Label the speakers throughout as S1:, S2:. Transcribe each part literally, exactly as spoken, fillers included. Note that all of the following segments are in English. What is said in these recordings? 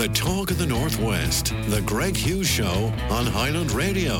S1: The talk of the Northwest, the Greg Hughes Show on Highland Radio.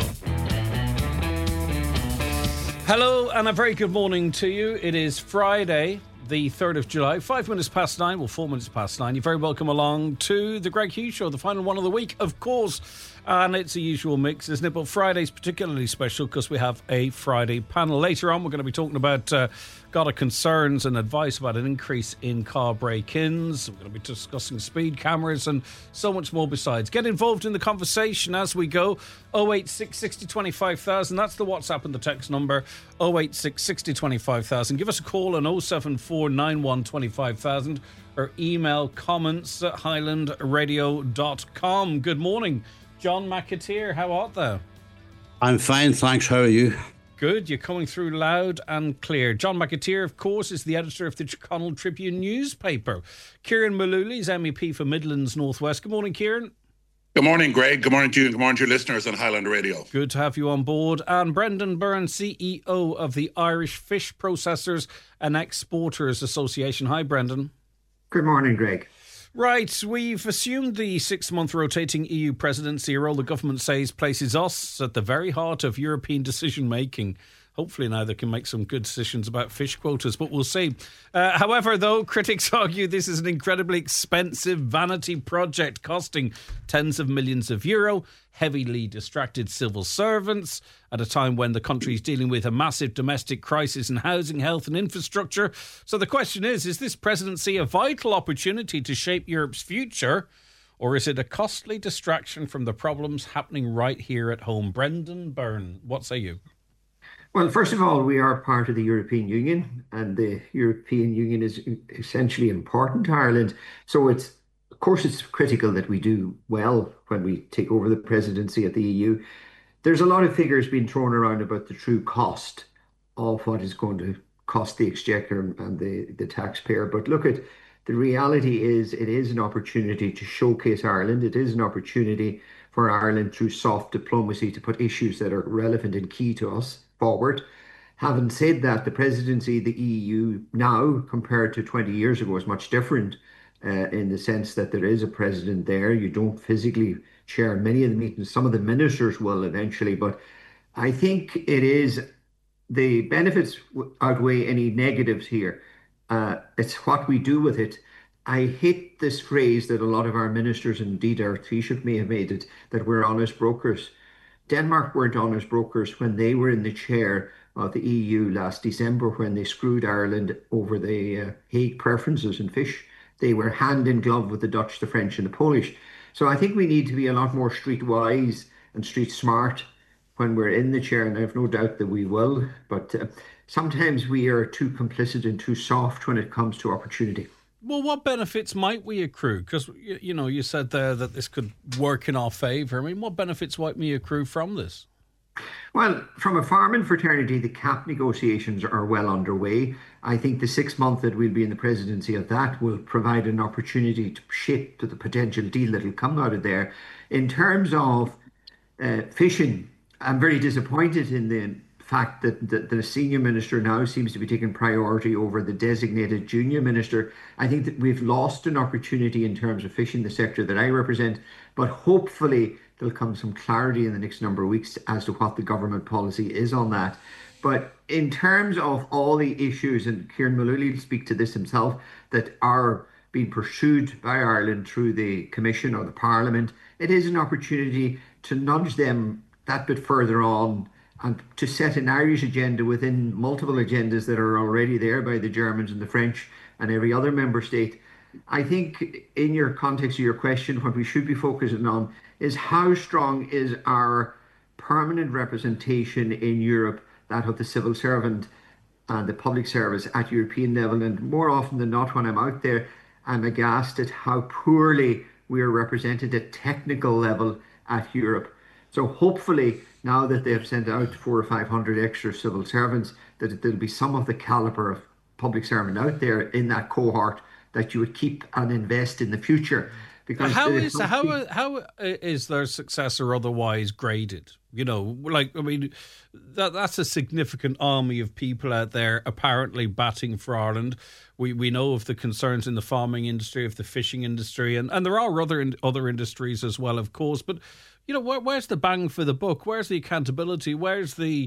S2: Hello and a very good morning to you. It is Friday, the third of July, five minutes past nine, well, four minutes past nine. You're very welcome along to the Greg Hughes Show, the final one of the week, of course. And it's a usual mix, isn't it? But Friday's particularly special because we have a Friday panel. Later on, we're going to be talking about uh, Garda concerns and advice about an increase in car break-ins. We're going to be discussing speed cameras and so much more besides. Get involved in the conversation as we go. oh eight six, six oh, twenty-five thousand. That's the WhatsApp and the text number. oh eight six, six oh, twenty-five thousand. Give us a call on oh seven four, nine one, twenty-five thousand or email comments at highland radio dot com. Good morning, John McAteer. How art thou?
S3: I'm fine, thanks. How are you?
S2: Good. You're coming through loud and clear. John McAteer, of course, is the editor of the Tyrconnell Tribune newspaper. Kieran Mullooly is M E P for Midlands Northwest. Good morning, Kieran.
S4: Good morning, Greg. Good morning to you and good morning to your listeners on Highland Radio.
S2: Good to have you on board. And Brendan Byrne, C E O of the Irish Fish Processors and Exporters Association. Hi, Brendan.
S5: Good morning, Greg.
S2: Right, we've assumed the six-month rotating E U presidency, a role the government says places us at the very heart of European decision-making. Hopefully now they can make some good decisions about fish quotas, but we'll see. Uh, however, though, critics argue this is an incredibly expensive vanity project costing tens of millions of euro, heavily distracted civil servants at a time when the country is dealing with a massive domestic crisis in housing, health and infrastructure. So the question is, is this presidency a vital opportunity to shape Europe's future, or is it a costly distraction from the problems happening right here at home? Brendan Byrne, what say you?
S5: Well, first of all, we are part of the European Union, and the European Union is essentially important to Ireland. So it's, of course, it's critical that we do well when we take over the presidency at the E U. There's a lot of figures being thrown around about the true cost of what is going to cost the exchequer and the, the taxpayer. But look, at the reality is it is an opportunity to showcase Ireland. It is an opportunity for Ireland through soft diplomacy to put issues that are relevant and key to us forward. Having said that, the presidency of the E U now compared to twenty years ago is much different uh, in the sense that there is a president there. You don't physically chair many of the meetings. Some of the ministers will eventually, but I think it is the benefits outweigh any negatives here. Uh, it's what we do with it. I hate this phrase that a lot of our ministers, indeed our Taoiseach may have made it, that we're honest brokers. Denmark weren't honest brokers when they were in the chair of the E U last December, when they screwed Ireland over the uh, Hague preferences in fish. They were hand in glove with the Dutch, the French and the Polish. So I think we need to be a lot more streetwise and street smart when we're in the chair, and I have no doubt that we will. But uh, sometimes we are too complicit and too soft when it comes to opportunity.
S2: Well, what benefits might we accrue? Because, you, you know, you said there that this could work in our favour. I mean, what benefits might we accrue from this?
S5: Well, from a farming fraternity, the C A P negotiations are well underway. I think the six months that we'll be in the presidency of that will provide an opportunity to shape to the potential deal that will come out of there. In terms of uh, fishing, I'm very disappointed in the fact that the, the senior minister now seems to be taking priority over the designated junior minister. I think that we've lost an opportunity in terms of fishing, the sector that I represent, but hopefully there'll come some clarity in the next number of weeks as to what the government policy is on that. But in terms of all the issues, and Kieran Mullooly will speak to this himself, that are being pursued by Ireland through the Commission or the Parliament, it is an opportunity to nudge them that bit further on and to set an Irish agenda within multiple agendas that are already there by the Germans and the French and every other member state. I think in your context of your question, what we should be focusing on is how strong is our permanent representation in Europe, that of the civil servant and the public service at European level. And more often than not, when I'm out there, I'm aghast at how poorly we are represented at technical level at Europe. So hopefully, now that they've sent out four or five hundred extra civil servants, that there'll be some of the caliber of public servant out there in that cohort that you would keep and invest in the future. Because
S2: how
S5: the
S2: is
S5: country-
S2: how how is their success or otherwise graded? You know, like I mean, that that's a significant army of people out there apparently batting for Ireland. We we know of the concerns in the farming industry, of the fishing industry, and, and there are other in, other industries as well, of course. But you know, where, where's the bang for the buck? Where's the accountability? Where's the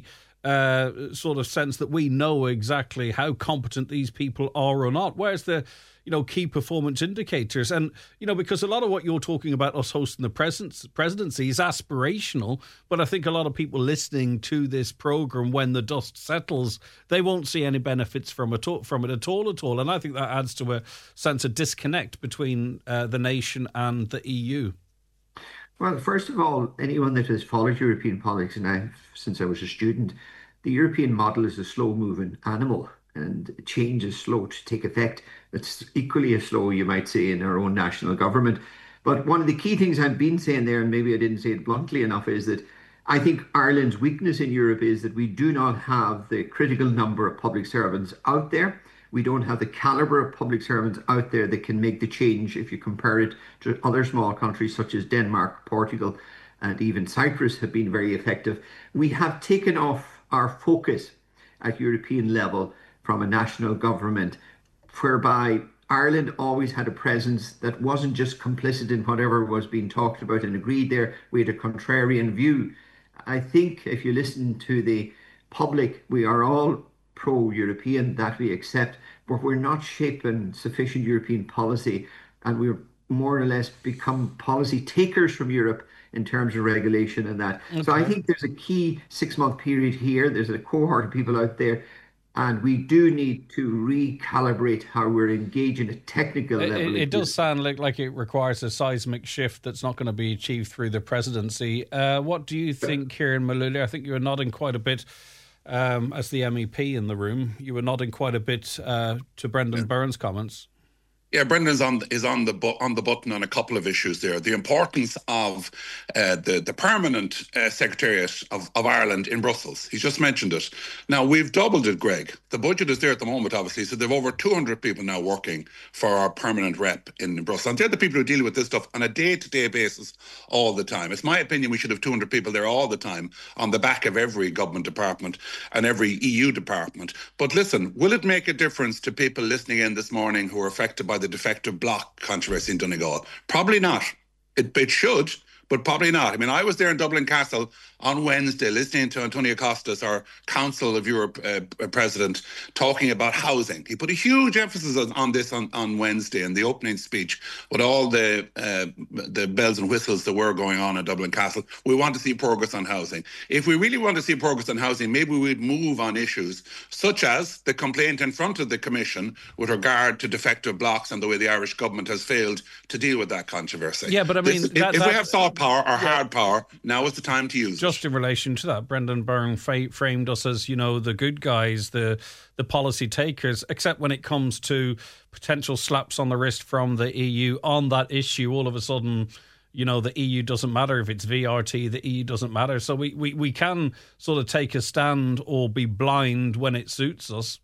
S2: uh, sort of sense that we know exactly how competent these people are or not? Where's the you know, key performance indicators? And, you know, because a lot of what you're talking about, us hosting the presence, presidency, is aspirational, but I think a lot of people listening to this programme, when the dust settles, they won't see any benefits from it, from it at all at all. And I think that adds to a sense of disconnect between uh, the nation and the E U.
S5: Well, first of all, anyone that has followed European politics, and I, since I was a student, the European model is a slow-moving animal, and change is slow to take effect. It's equally as slow, you might say, in our own national government. But one of the key things I've been saying there, and maybe I didn't say it bluntly enough, is that I think Ireland's weakness in Europe is that we do not have the critical number of public servants out there. We don't have the caliber of public servants out there that can make the change if you compare it to other small countries such as Denmark, Portugal, and even Cyprus have been very effective. We have taken off our focus at European level from a national government, whereby Ireland always had a presence that wasn't just complicit in whatever was being talked about and agreed there. We had a contrarian view. I think if you listen to the public, we are all pro-European, that we accept, but we're not shaping sufficient European policy, and we're more or less become policy takers from Europe in terms of regulation and that. Okay. So I think there's a key six-month period here. There's a cohort of people out there, and we do need to recalibrate how we're engaging at technical
S2: it,
S5: level.
S2: It, it does sound like, like it requires a seismic shift that's not going to be achieved through the presidency. Uh, what do you think, Kieran Mullooly? I think you were nodding quite a bit um, as the M E P in the room. You were nodding quite a bit uh, to Brendan yeah. Byrne's comments.
S4: Yeah, Brendan's on is on the bu- on the button on a couple of issues there. The importance of uh, the the permanent uh, Secretariat of, of Ireland in Brussels. He's just mentioned it. Now we've doubled it, Greg. The budget is there at the moment, obviously. So they've over two hundred people now working for our permanent rep in Brussels. And they're the people who deal with this stuff on a day-to-day basis all the time. It's my opinion we should have two hundred people there all the time on the back of every government department and every E U department. But listen, will it make a difference to people listening in this morning who are affected by the defective block controversy in Donegal? Probably not. It, it should, but probably not. I mean, I was there in Dublin Castle on Wednesday listening to Antonio Costas, our Council of Europe uh, president, talking about housing. He put a huge emphasis on, on this on, on Wednesday in the opening speech with all the uh, the bells and whistles that were going on in Dublin Castle. We want to see progress on housing. If we really want to see progress on housing, maybe we'd move on issues such as the complaint in front of the Commission with regard to defective blocks and the way the Irish government has failed to deal with that controversy.
S2: Yeah, but I mean...
S4: This,
S2: that,
S4: if
S2: that,
S4: we have soft power or
S2: yeah.
S4: hard power, now is the time to use it.
S2: Just in relation to that, Brendan Byrne fa- framed us as, you know, the good guys, the the policy takers, except when it comes to potential slaps on the wrist from the E U on that issue, all of a sudden, you know, the E U doesn't matter. If it's V R T, the E U doesn't matter. So we, we, we can sort of take a stand or be blind when it suits us.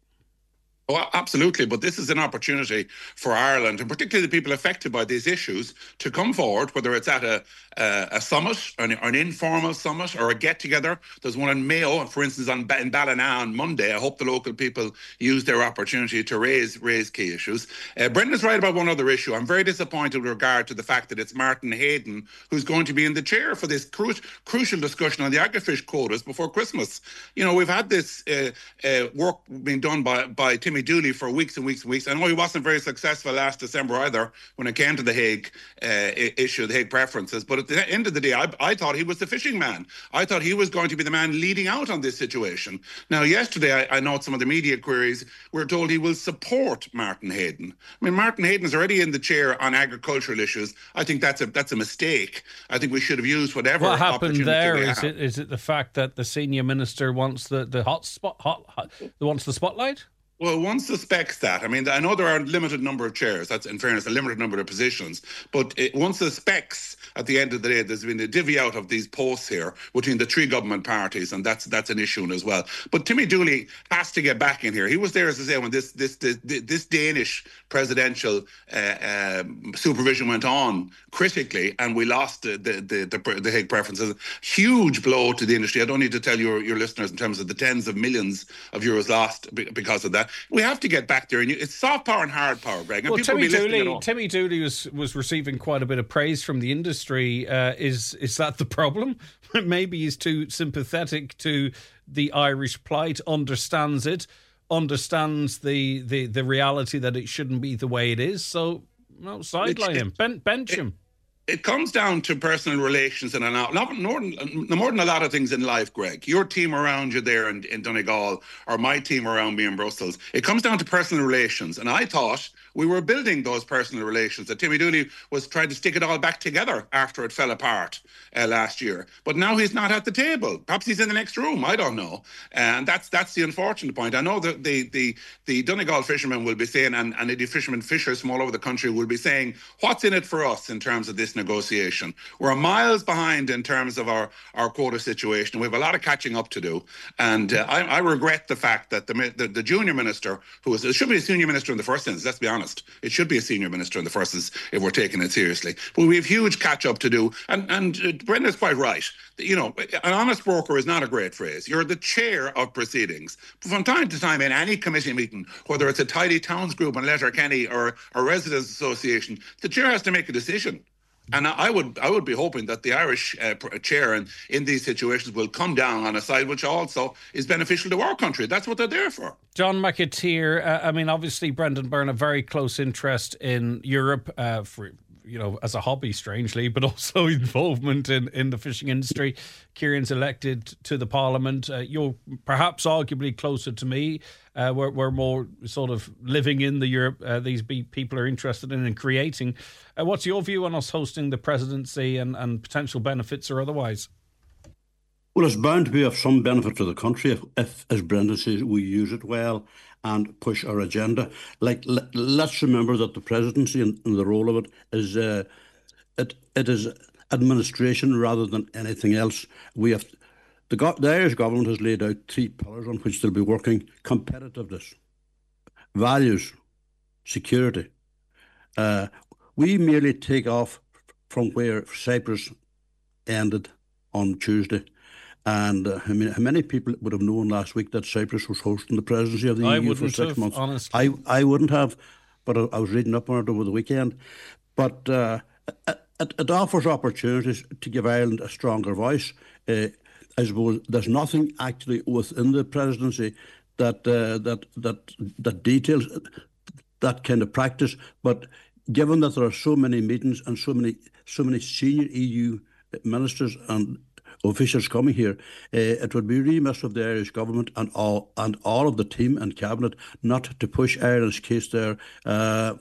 S4: Oh, absolutely. But this is an opportunity for Ireland, and particularly the people affected by these issues, to come forward, whether it's at a a, a summit, an, an informal summit, or a get-together. There's one in Mayo, for instance, on, in Ballina on Monday. I hope the local people use their opportunity to raise raise key issues. Uh, Brendan's right about one other issue. I'm very disappointed with regard to the fact that it's Martin Hayden who's going to be in the chair for this cru- crucial discussion on the agrifish quotas before Christmas. You know, we've had this uh, uh, work being done by, by Timmy Dooley for weeks and weeks and weeks. I know he wasn't very successful last December either when it came to the Hague uh, issue, the Hague preferences. But at the end of the day, I, I thought he was the fishing man. I thought he was going to be the man leading out on this situation. Now, yesterday, I, I know some of the media queries, we're told he will support Martin Hayden. I mean, Martin Hayden is already in the chair on agricultural issues. I think that's a that's a mistake. I think we should have used whatever
S2: What happened there
S4: we
S2: is
S4: have.
S2: it is it the fact that the senior minister wants the, the hot spot hot, hot wants the spotlight?
S4: Well, one suspects that. I mean, I know there are a limited number of chairs. That's, in fairness, a limited number of positions. But it, one suspects at the end of the day, there's been a divvy out of these posts here between the three government parties, and that's that's an issue as well. But Timmy Dooley has to get back in here. He was there, as I say, when this this this, this Danish presidential uh, um, supervision went on critically, and we lost the the the, the, the Hague preferences. Huge blow to the industry. I don't need to tell your your listeners in terms of the tens of millions of euros lost because of that. We have to get back there, and it's soft power and hard power, Greg. And
S2: well, Timmy Dooley,
S4: you
S2: Timmy Dooley was was receiving quite a bit of praise from the industry. Uh, is is that the problem? Maybe he's too sympathetic to the Irish plight, understands it, understands the the, the reality that it shouldn't be the way it is. So, no, sideline him, ben, bench
S4: it,
S2: him.
S4: It comes down to personal relations and not, not more, than, more than a lot of things in life, Greg. Your team around you there in, in Donegal, or my team around me in Brussels, it comes down to personal relations. And I thought we were building those personal relations, that Timmy Dooley was trying to stick it all back together after it fell apart uh, last year. But now he's not at the table. Perhaps he's in the next room. I don't know. And that's that's the unfortunate point. I know that the the, the Donegal fishermen will be saying, and, and the fishermen, fishers from all over the country will be saying, what's in it for us in terms of this negotiation? We're miles behind in terms of our, our quota situation. We have a lot of catching up to do. And uh, I, I regret the fact that the, the the junior minister, who was, it should be a senior minister in the first instance, let's be honest. It should be a senior minister in the first instance if we're taking it seriously. But we have huge catch up to do. And, and uh, Brenda's quite right. You know, an honest broker is not a great phrase. You're the chair of proceedings. From time to time in any committee meeting, whether it's a Tidy Towns group in Letterkenny or a residents association, the chair has to make a decision. And I would I would be hoping that the Irish uh, chair in, in these situations will come down on a side which also is beneficial to our country. That's what they're there for.
S2: John McAteer, uh, I mean, obviously Brendan Byrne, a very close interest in Europe uh, for, you know, as a hobby, strangely, but also involvement in, in the fishing industry. Kieran's elected to the Parliament. Uh, you're perhaps arguably closer to me. Uh, we're, we're more sort of living in the Europe uh, these be, people are interested in and creating. Uh, what's your view on us hosting the presidency and, and potential benefits or otherwise?
S3: Well, it's bound to be of some benefit to the country if, if as Brendan says, we use it well and push our agenda. Like, let, let's remember that the presidency and, and the role of it is uh, it it is administration rather than anything else. We have the, the Irish government has laid out three pillars on which they'll be working: competitiveness, values, security. Uh, we merely take off from where Cyprus ended on Tuesday. And uh, I mean, how many people would have known last week that Cyprus was hosting the presidency of the
S2: I
S3: E U for six
S2: have,
S3: months?
S2: Honestly.
S3: I I wouldn't have, but I, I was reading up on it over the weekend. But uh, it, it offers opportunities to give Ireland a stronger voice. Uh, I suppose there's nothing actually within the presidency that uh, that that that details that kind of practice. But given that there are so many meetings and so many so many senior E U ministers and officials coming here, uh, it would be remiss of the Irish government and all and all of the team and cabinet not to push Ireland's case there. Uh,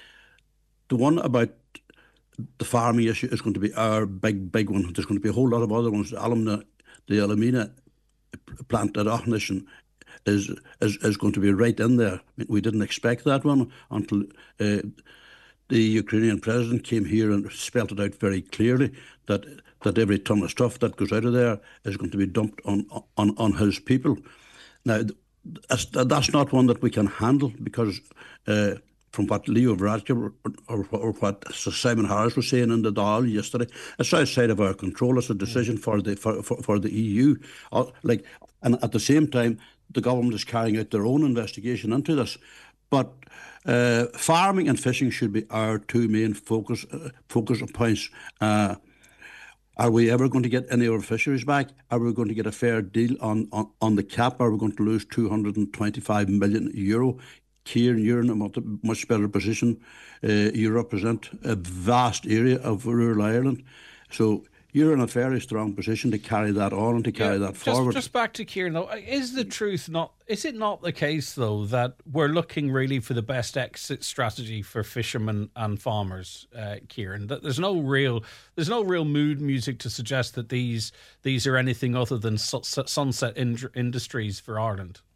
S3: the one about the farming issue is going to be our big, big one. There's going to be a whole lot of other ones. The Alumna, the Alumina plant at Aughnishan is, is is going to be right in there. I mean, we didn't expect that one until uh, the Ukrainian president came here and spelled it out very clearly that that every ton of stuff that goes out of there is going to be dumped on on, on his people. Now, that's, that's not one that we can handle because uh, from what Leo Varadkar or, or what Simon Harris was saying in the Dáil yesterday, it's outside of our control. It's a decision for the for, for, for the E U. Uh, like, and at the same time, the government is carrying out their own investigation into this. But uh, farming and fishing should be our two main focus uh, focus points. Uh, Are we ever going to get any of our fisheries back? Are we going to get a fair deal on, on, on the cap? Are we going to lose two hundred twenty-five million euro? Kieran, you're in a much better position. Uh, you represent a vast area of rural Ireland. So you're in a very strong position to carry that on and to carry yeah, that
S2: just,
S3: forward.
S2: Just back to Kieran, though, is the truth not, is it not the case, though, that we're looking really for the best exit strategy for fishermen and farmers, uh, Kieran? That there's no real, there's no real mood music to suggest that these these are anything other than su- sunset in- industries for Ireland.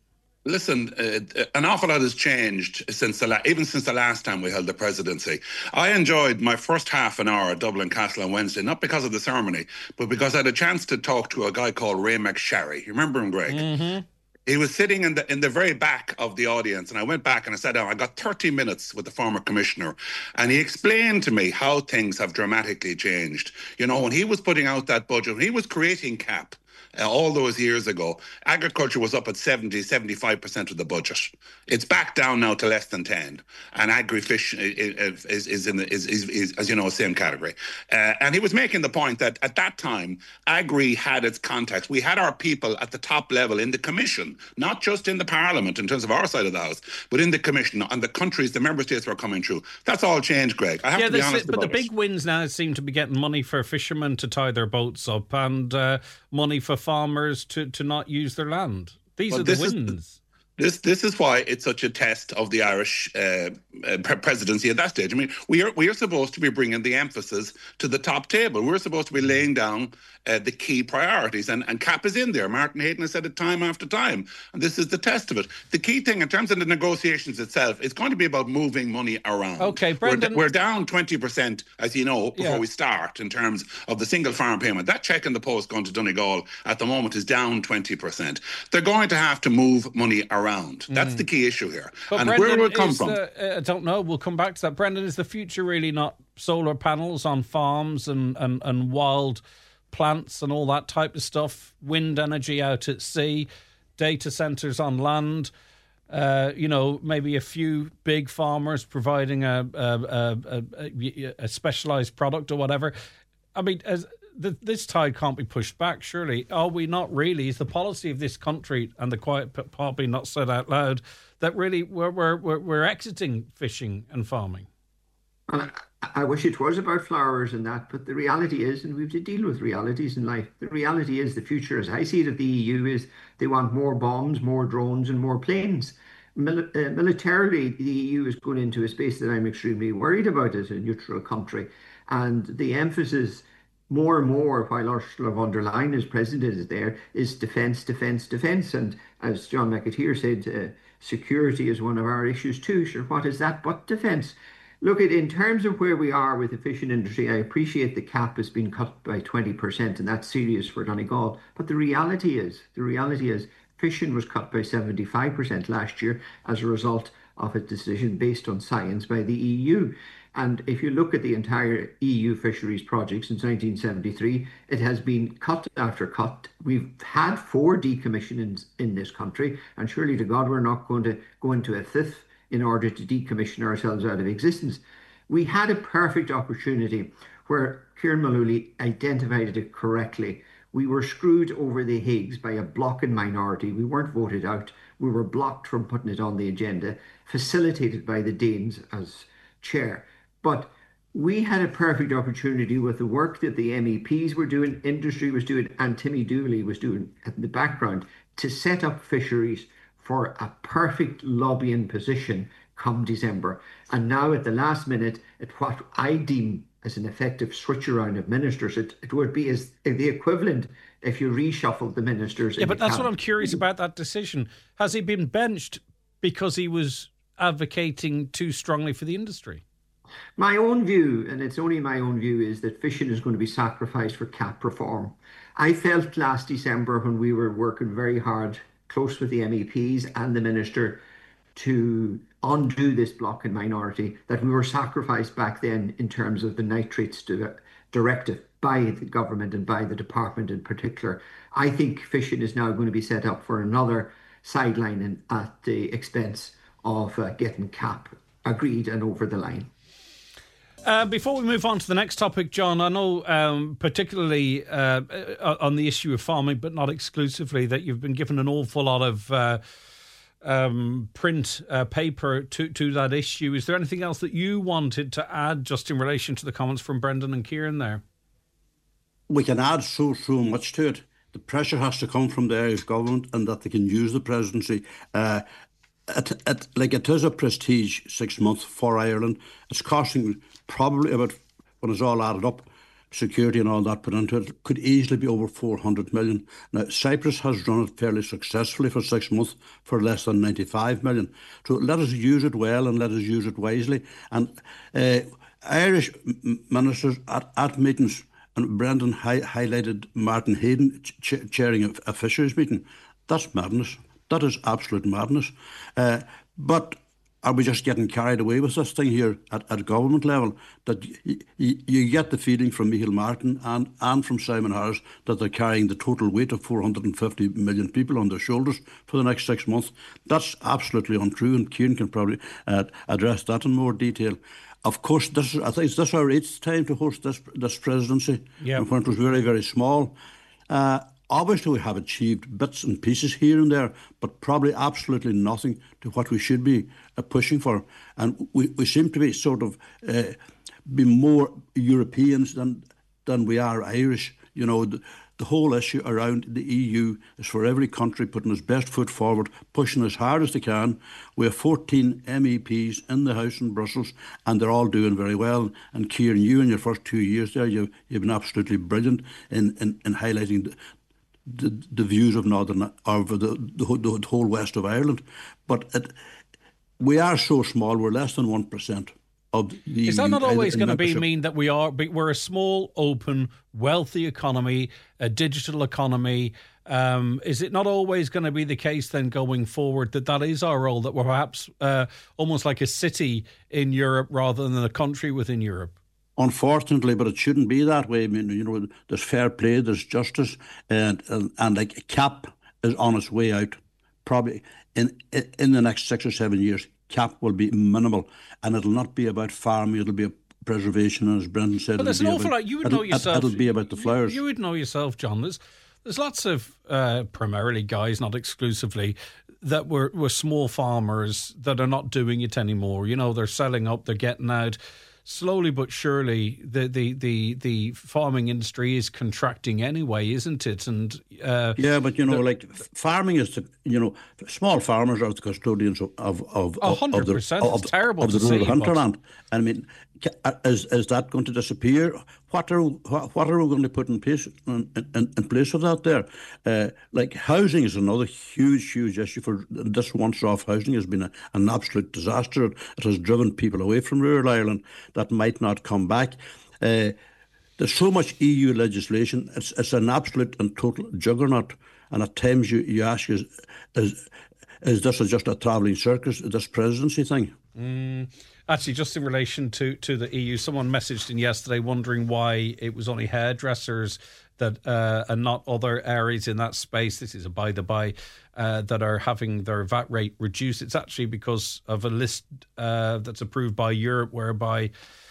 S4: Listen, uh, an awful lot has changed since the la- even since the last time we held the presidency. I enjoyed my first half an hour at Dublin Castle on Wednesday, not because of the ceremony, but because I had a chance to talk to a guy called Ray McSharry. You remember him, Greg?
S2: Mm-hmm.
S4: He was sitting in the in the very back of the audience, and I went back and I sat down. I got thirty minutes with the former commissioner, and he explained to me how things have dramatically changed. You know, when he was putting out that budget, when he was creating C A P, Uh, all those years ago, agriculture was up at seventy, seventy-five percent of the budget. It's back down now to less than ten. And agri-fish is, is, is, in the, is, is, is, as you know, same category. Uh, and he was making the point that at that time, agri had its contacts. We had our people at the top level in the commission, not just in the parliament in terms of our side of the house, but in the commission and the countries, the member states were coming through. That's all changed, Greg. I have
S2: yeah,
S4: to be honest
S2: but
S4: about
S2: the
S4: it.
S2: big wins now seem to be getting money for fishermen to tie their boats up and uh, money for farmers to, to not use their land. These
S4: well,
S2: are the
S4: this
S2: wins.
S4: Is, this this is why it's such a test of the Irish uh, uh, presidency at that stage. I mean, we are we are supposed to be bringing the emphasis to the top table. We're supposed to be laying down uh, the key priorities, and, and C A P is in there. Martin Hayden has said it time after time, and this is the test of it. The key thing in terms of the negotiations itself is going to be about moving money around.
S2: Okay, Brendan.
S4: We're, we're down twenty percent, as you know, before
S2: Yeah.
S4: we start in terms of the single farm payment. That check in the post going to Donegal at the moment is down twenty percent. They're going to have to move money around. That's the key issue here.
S2: But
S4: and
S2: Brendan,
S4: where will it come
S2: is
S4: from?
S2: the- uh, I don't know. We'll come back to that. Brendan, is the future really not solar panels on farms and, and, and wild plants and all that type of stuff? Wind energy out at sea, data centres on land. Uh, you know, maybe a few big farmers providing a a, a, a, a specialised product or whatever. I mean, as the, this tide can't be pushed back, surely. Are we not really? Is the policy of this country, and the quiet p- probably not said out loud, that really we're we're we're, we're exiting fishing and farming?
S5: And I, I wish it was about flowers and that, but the reality is, and we have to deal with realities in life, the reality is the future, as I see it, of the E U is they want more bombs, more drones and more planes. Mil- uh, militarily, the E U is going into a space that I'm extremely worried about as a neutral country. And the emphasis more and more, while Ursula von der Leyen as president is there, is defence, defence, defence. And as John McAteer said, uh, security is one of our issues too. Sure, what is that but defence? Look, at in terms of where we are with the fishing industry, I appreciate the cap has been cut by twenty percent, and that's serious for Donegal. But the reality is, the reality is, fishing was cut by seventy-five percent last year as a result of a decision based on science by the E U. And if you look at the entire E U fisheries project since nineteen seventy-three, it has been cut after cut. We've had four decommissionings in this country, and surely to God we're not going to go into a fifth in order to decommission ourselves out of existence. We had a perfect opportunity where Kieran Mullooly identified it correctly. We were screwed over the Higgs by a blocking minority. We weren't voted out. We were blocked from putting it on the agenda, facilitated by the Danes as chair. But we had a perfect opportunity with the work that the M E Ps were doing, industry was doing, and Timmy Dooley was doing in the background to set up fisheries for a perfect lobbying position come December. And now at the last minute, at what I deem as an effective switch around of ministers, it, it would be as the equivalent if you reshuffled the ministers.
S2: Yeah,
S5: in
S2: but
S5: the
S2: that's what
S5: cabinet.
S2: I'm curious about, that decision. Has he been benched because he was advocating too strongly for the industry?
S5: My own view, and it's only my own view, is that fishing is going to be sacrificed for C A P reform. I felt last December when we were working very hard, close with the M E Ps and the minister, to undo this blocking minority, that we were sacrificed back then in terms of the nitrates di- directive by the government and by the department in particular. I think fishing is now going to be set up for another sideline in, at the expense of uh, getting C A P agreed and over the line.
S2: Uh, before we move on to the next topic, John, I know um, particularly uh, on the issue of farming, but not exclusively, that you've been given an awful lot of uh, um, print uh, paper to, to that issue. Is there anything else that you wanted to add just in relation to the comments from Brendan and Kieran there?
S3: We can add so, so much to it. The pressure has to come from the Irish government and that they can use the presidency. Uh, It, it, like it is a prestige six months for Ireland. It's costing probably about, when it's all added up, security and all that put into it, could easily be over four hundred million. Now, Cyprus has run it fairly successfully for six months for less than ninety-five million. So let us use it well and let us use it wisely. And uh, Irish ministers at, at meetings, and Brendan hi- highlighted Martin Hayden ch- chairing a, a fisheries meeting. That's madness. That is absolute madness. Uh, but are we just getting carried away with this thing here at, at government level? That y- y- you get the feeling from Michael Martin and, and from Simon Harris that they're carrying the total weight of four hundred fifty million people on their shoulders for the next six months. That's absolutely untrue, and Kieran can probably uh, address that in more detail. Of course, this is, I think this is our eighth time to host this this presidency, yep. when it was very, very small. Uh, Obviously, we have achieved bits and pieces here and there, but probably absolutely nothing to what we should be uh, pushing for. And we, we seem to be sort of uh, be more Europeans than than we are Irish. You know, the, the whole issue around the E U is for every country putting its best foot forward, pushing as hard as they can. We have fourteen M E Ps in the House in Brussels, and they're all doing very well. And Kieran, you in your first two years there, you've, you've been absolutely brilliant in, in, in highlighting the, The, the views of Northern of the, the, the whole west of Ireland, but it, we are so small. We're less than one percent of the.
S2: Is that not always going to be mean that we are? We're a small, open, wealthy economy, a digital economy. Um, is it not always going to be the case then going forward that that is our role? That we're perhaps uh, almost like a city in Europe rather than a country within Europe.
S3: Unfortunately, but it shouldn't be that way. I mean, you know, there's fair play, there's justice, and and, and like C A P is on its way out. Probably in in the next six or seven years, C A P will be minimal, and it'll not be about farming. It'll be a preservation, and as Brendan said,
S2: but there's an awful lot. You would know yourself.
S3: It'll be about the flowers.
S2: You, you would know yourself, John. There's there's lots of uh, primarily guys, not exclusively, that were were small farmers that are not doing it anymore. You know, they're selling up, they're getting out. Slowly but surely, the, the, the, the farming industry is contracting anyway, isn't it? And uh,
S3: yeah, but you know, like farming is, the, you know, small farmers are the custodians of of of,
S2: one hundred percent.
S3: of the,
S2: it's
S3: of,
S2: terrible
S3: of the
S2: to
S3: rural
S2: see,
S3: hinterland. I mean, is is that going to disappear? What are what are we going to put in place in, in, in place of that? There, uh, like housing is another huge, huge issue. For this once-off housing has been a, an absolute disaster. It has driven people away from rural Ireland that might not come back. Uh, there's so much E U legislation. It's it's an absolute and total juggernaut. And at times you, you ask, is, is is this just a travelling circus, this presidency thing?
S2: Mm, actually, just in relation to, to the E U, someone messaged in yesterday wondering why it was only hairdressers that uh, and not other areas in that space. This is a by the by uh, that are having their V A T rate reduced. It's actually because of a list uh, that's approved by Europe, whereby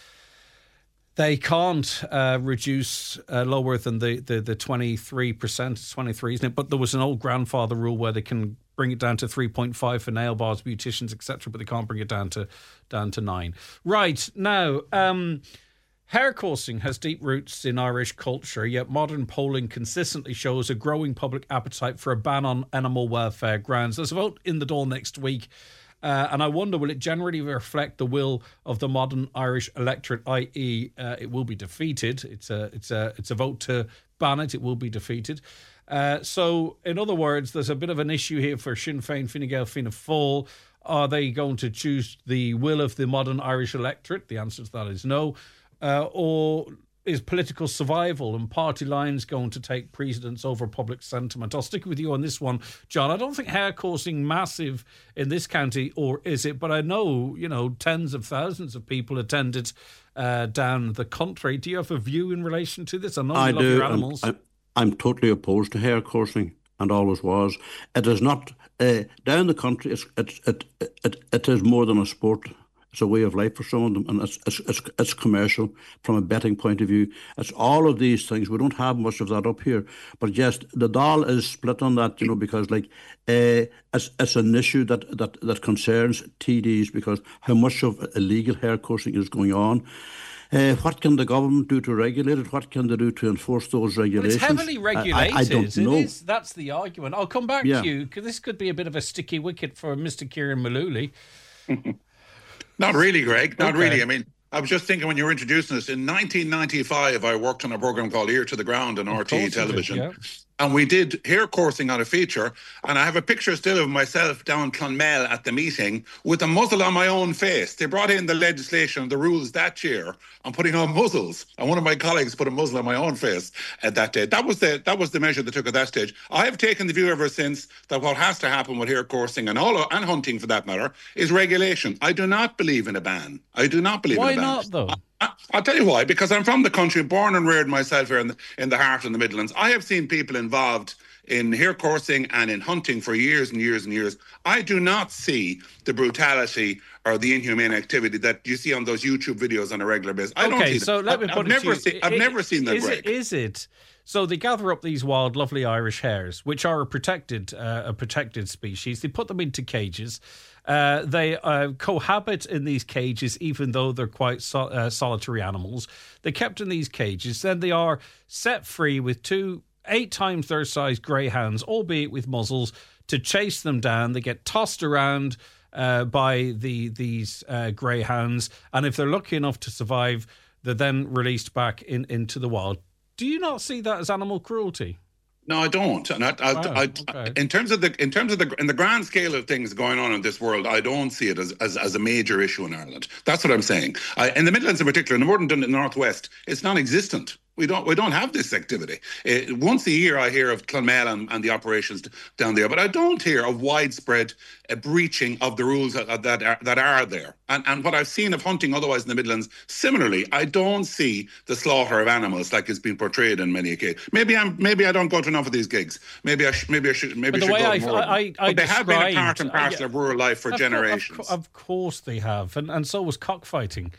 S2: they can't uh, reduce uh, lower than the, the, the twenty-three percent. It's twenty-three, isn't it? But there was an old grandfather rule where they can bring it down to three point five for nail bars, beauticians, et cetera, but they can't bring it down to down to nine. Right, now, um, hair coursing has deep roots in Irish culture, yet modern polling consistently shows a growing public appetite for a ban on animal welfare grounds. There's a vote in the Dáil next week. Uh, and I wonder, will it generally reflect the will of the modern Irish electorate, that is, uh, it will be defeated. It's a, it's a, it's a vote to ban it. It will be defeated. Uh, so, in other words, there's a bit of an issue here for Sinn Féin, Fine Gael, Fianna Fáil. Are they going to choose the will of the modern Irish electorate? The answer to that is no. Uh, or is political survival and party lines going to take precedence over public sentiment? I'll stick with you on this one, John. I don't think hair coursing massive in this county, or is it? But I know, you know, tens of thousands of people attended uh, down the country. Do you have a view in relation to this? I know you
S3: I
S2: love
S3: do,
S2: your animals.
S3: I'm, I'm totally opposed to hair coursing, and always was. It is not uh, down the country. It's, it, it it it is more than a sport. It's a way of life for some of them, and it's, it's it's it's commercial from a betting point of view. It's all of these things. We don't have much of that up here, but yes, the Dáil is split on that, you know, because like uh, it's it's an issue that, that, that concerns T Ds, because how much of illegal hair coursing is going on. Uh, what can the government do to regulate it? What can they do to enforce those regulations?
S2: Well, it's heavily regulated.
S3: I, I don't know.
S2: It is, that's the argument. I'll come back
S3: yeah.
S2: to you, because this could be a bit of a sticky wicket for Mister Kieran Mullooly.
S4: Not really, Greg. Not
S2: Okay.
S4: really. I mean, I was just thinking when you were introducing us, in nineteen ninety-five, I worked on a program called Ear to the Ground on R T E television. Did, yeah. And we did hare coursing on a feature. And I have a picture still of myself down Clonmel at the meeting with a muzzle on my own face. They brought in the legislation, the rules that year on putting on muzzles. And one of my colleagues put a muzzle on my own face at that day. That was the that was the measure they took at that stage. I have taken the view ever since that what has to happen with hare coursing and all and hunting for that matter is regulation. I do not believe in a ban. I do not believe
S2: Why
S4: in a ban.
S2: Why not, though?
S4: I, I'll tell you why. Because I'm from the country, born and reared myself here in the, in the heart of the Midlands. I have seen people involved in hare coursing and in hunting for years and years and years. I do not see the brutality or the inhumane activity that you see on those YouTube videos on a regular basis. I
S2: okay,
S4: don't see
S2: so
S4: that.
S2: let me
S4: I've,
S2: put
S4: I've
S2: it
S4: never
S2: to
S4: seen,
S2: you.
S4: I've
S2: it,
S4: never seen that,
S2: is
S4: Greg.
S2: It, is it? So they gather up these wild, lovely Irish hares, which are a protected, uh, a protected species. They put them into cages. Uh, they uh, cohabit in these cages, even though they're quite so, uh, solitary animals. They're kept in these cages. Then they are set free with two eight times their size greyhounds, albeit with muzzles, to chase them down. They get tossed around uh, by the these uh, greyhounds, and if they're lucky enough to survive, they're then released back in, into the wild. Do you not see that as animal cruelty?
S4: No, I don't. And I, I,
S2: wow,
S4: I,
S2: okay.
S4: in terms of the in terms of the in the grand scale of things going on in this world, I don't see it as as, as a major issue in Ireland. That's what I'm saying. I, in the Midlands, in particular, in the Northern and the Northwest, it's non-existent. We don't we don't have this activity. Uh, once a year, I hear of Clonmel and, and the operations down there, but I don't hear of widespread uh, breaching of the rules that that are, that are there. And and what I've seen of hunting otherwise in the Midlands, similarly, I don't see the slaughter of animals like it's been portrayed in many occasions. Maybe I'm maybe I don't go to enough of these gigs. Maybe I sh- maybe I should maybe
S2: but
S4: I
S2: the
S4: should
S2: way
S4: go
S2: I,
S4: more.
S2: I, I,
S4: but they have been a part and parcel
S2: uh,
S4: of rural life for
S2: of
S4: generations.
S2: Co- of, of course they have, and and so was cockfighting.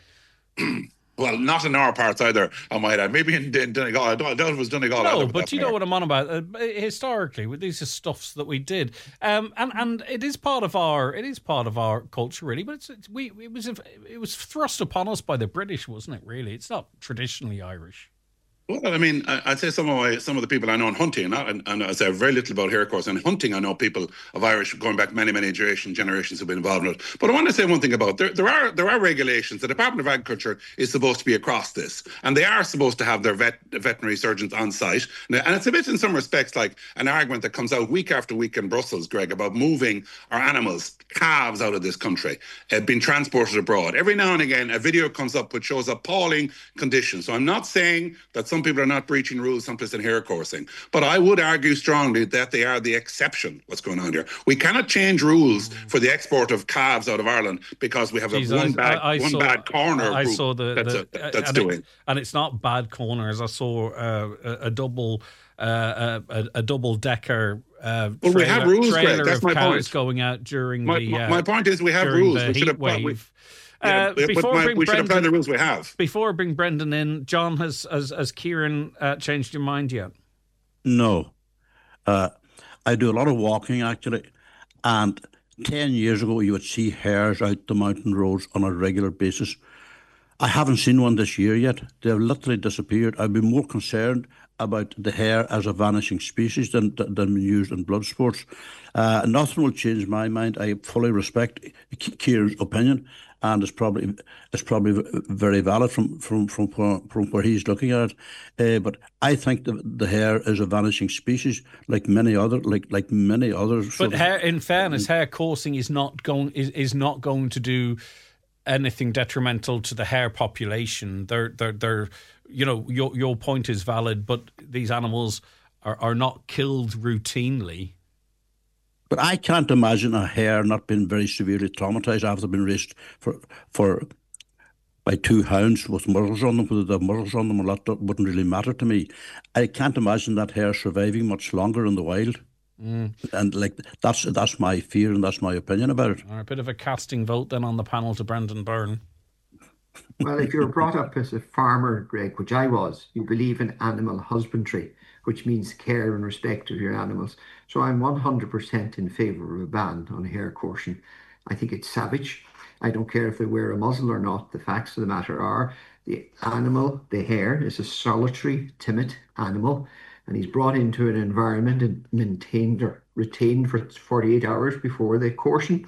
S4: Well, not in our parts either, I might add. Maybe in, in Donegal. I don't, I don't know if it was Donegal.
S2: No, but you know what I'm on about. Uh, historically, these are stuffs that we did, um, and and it is part of our it is part of our culture, really. But it's, it's we it was it was thrust upon us by the British, wasn't it? Really, it's not traditionally Irish.
S4: Well, I mean, I'd say some of my some of the people I know in hunting, and, and I say very little about hare coursing. And hunting, I know people of Irish going back many, many generations, generations have been involved in it. But I want to say one thing about there. There are there are regulations. The Department of Agriculture is supposed to be across this, and they are supposed to have their vet veterinary surgeons on site. And it's a bit, in some respects, like an argument that comes out week after week in Brussels, Greg, about moving our animals, calves, out of this country, uh, being transported abroad. Every now and again, a video comes up which shows appalling conditions. So I'm not saying that some people are not breaching rules someplace in hare coursing, but I would argue strongly that they are the exception. What's going on here? We cannot change rules for the export of calves out of Ireland because we have
S2: Jeez,
S4: a one
S2: I,
S4: bad
S2: I, I
S4: one
S2: saw,
S4: bad corner
S2: I
S4: group
S2: saw the,
S4: that's,
S2: the
S4: a, that's
S2: and
S4: doing.
S2: It, and it's not bad corners. I saw uh, a, a double uh, a, a double decker. Uh,
S4: well,
S2: trailer,
S4: we have rules,
S2: trailer
S4: Greg. That's
S2: of
S4: my
S2: cows
S4: point.
S2: Going out during
S4: my,
S2: the.
S4: My,
S2: uh,
S4: my point is we have rules. We should have. We,
S2: Yeah,
S4: Uh,
S2: before
S4: my,
S2: bring
S4: we should
S2: Brendan,
S4: apply the rules we have.
S2: Before I bring Brendan in, John, has has, has Kieran uh, changed your mind yet?
S3: No. Uh, I do a lot of walking, actually, and ten years ago you would see hares out the mountain roads on a regular basis. I haven't seen one this year yet. They've literally disappeared. I'd be more concerned about the hare as a vanishing species than than being used in blood sports. Uh, nothing will change my mind. I fully respect Kieran's opinion, and it's probably it's probably very valid from from from, from where he's looking at it. Uh, but I think the the hare is a vanishing species, like many other like like many others.
S2: But hare, in fairness, hare coursing is not going is, is not going to do anything detrimental to the hare population. They're they're they're you know, your your point is valid, but these animals are, are not killed routinely.
S3: But I can't imagine a hare not being very severely traumatised after being raced for for by two hounds with muzzles on them. Whether they have muzzles on them or not wouldn't really matter to me. I can't imagine that hare surviving much longer in the wild. Mm. And like that's that's my fear and that's my opinion about it.
S2: Right, a bit of a casting vote then on the panel to Brendan Byrne.
S5: Well, if you're brought up as a farmer, Greg, which I was, you believe in animal husbandry, which means care and respect of your animals. So I'm one hundred percent in favour of a ban on hare coursing. I think it's savage. I don't care if they wear a muzzle or not. The facts of the matter are the animal, the hare, is a solitary, timid animal, and he's brought into an environment and maintained or retained for forty-eight hours before the coursing.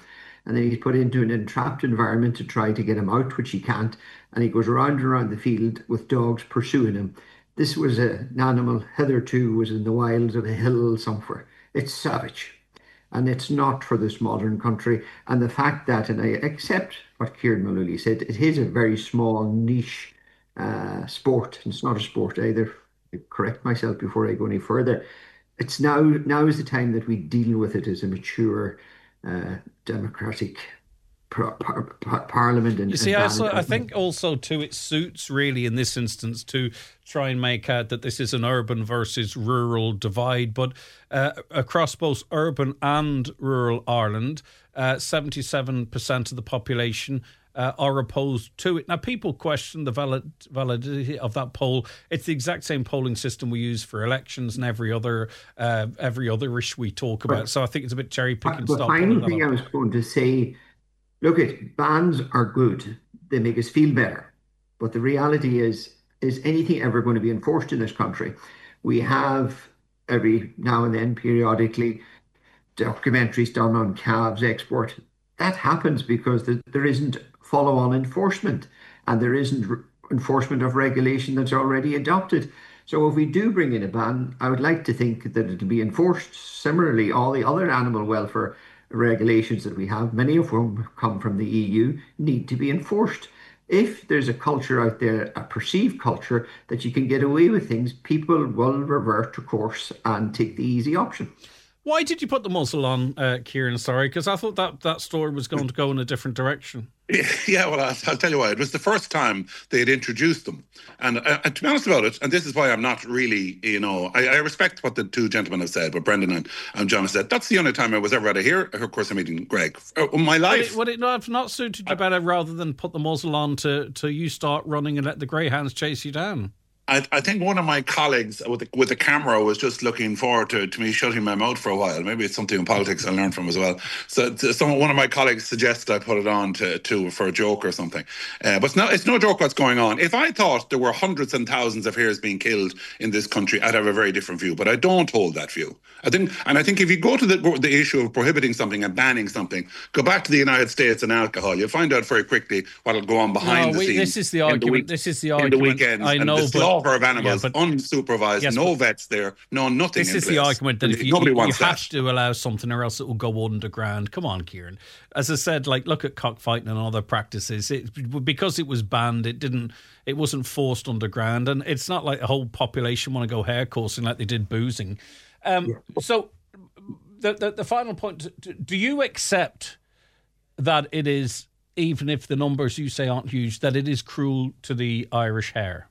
S5: and then he's put into an entrapped environment to try to get him out, which he can't, and he goes around and around the field with dogs pursuing him. This was a, an animal hitherto was in the wilds of a hill somewhere. It's savage, and it's not for this modern country. And the fact that, and I accept what Kieran Mullally said, it is a very small niche uh, sport. It's not a sport either. I correct myself before I go any further. It's now now is the time that we deal with it as a mature, uh, democratic par- par- par- parliament. And
S2: you see,
S5: and
S2: also, I think also too, it suits really in this instance to try and make out that this is an urban versus rural divide. But uh, across both urban and rural Ireland, uh, seventy-seven percent of the population Uh, are opposed to it. Now, people question the valid, validity of that poll. It's the exact same polling system we use for elections and every other uh, every other issue we talk about. But, so I think it's a bit cherry picking.
S5: The final thing I was going to say, look, at bans are good. They make us feel better. But the reality is, is anything ever going to be enforced in this country? We have every now and then, periodically, documentaries done on calves export. That happens because there isn't follow-on enforcement, and there isn't re- enforcement of regulation that's already adopted. So if we do bring in a ban, I would like to think that it'll be enforced. Similarly, all the other animal welfare regulations that we have, many of whom come from the E U, need to be enforced. If there's a culture out there, a perceived culture, that you can get away with things, people will revert to course and take the easy option.
S2: Why did you put the muzzle on, uh, Kieran? Sorry, because I thought that that story was going to go in a different direction.
S4: Yeah, well, I'll, I'll tell you why. It was the first time they had introduced them. And, uh, and to be honest about it, and this is why I'm not really, you know, I, I respect what the two gentlemen have said, what Brendan and, and John have said. That's the only time I was ever at a hear, of course, I'm meeting Greg. Uh, my life.
S2: Would it, would it not have not suited you better rather than put the muzzle on to, to you start running and let the greyhounds chase you down?
S4: I, I think one of my colleagues with the, with the camera was just looking forward to, to me shutting my mouth for a while. Maybe it's something in politics I learned from as well. So, so some, one of my colleagues suggested I put it on to, to for a joke or something. Uh, but it's no, it's no joke what's going on. If I thought there were hundreds and thousands of hares being killed in this country, I'd have a very different view. But I don't hold that view. I think, and I think if you go to the the issue of prohibiting something and banning something, go back to the United States and alcohol, you'll find out very quickly what'll go on behind
S2: no,
S4: the
S2: we,
S4: scenes.
S2: This is the argument.
S4: Week,
S2: this is the argument.
S4: In the weekends,
S2: I know,
S4: and the
S2: but,
S4: slaughter of animals,
S2: yeah, but,
S4: unsupervised,
S2: yes,
S4: no vets there, no nothing.
S2: This
S4: in
S2: is
S4: place.
S2: the argument that if you,
S4: Nobody
S2: you,
S4: wants
S2: you have
S4: that.
S2: to allow something or else it will go underground. Come on, Kieran. As I said, like look at cockfighting and other practices. It, because it was banned, it didn't. It wasn't forced underground, and it's not like the whole population want to go hare coursing like they did boozing. Um, yeah. So. The, the the final point, do you accept that it is, even if the numbers you say aren't huge, that it is cruel to the Irish hare?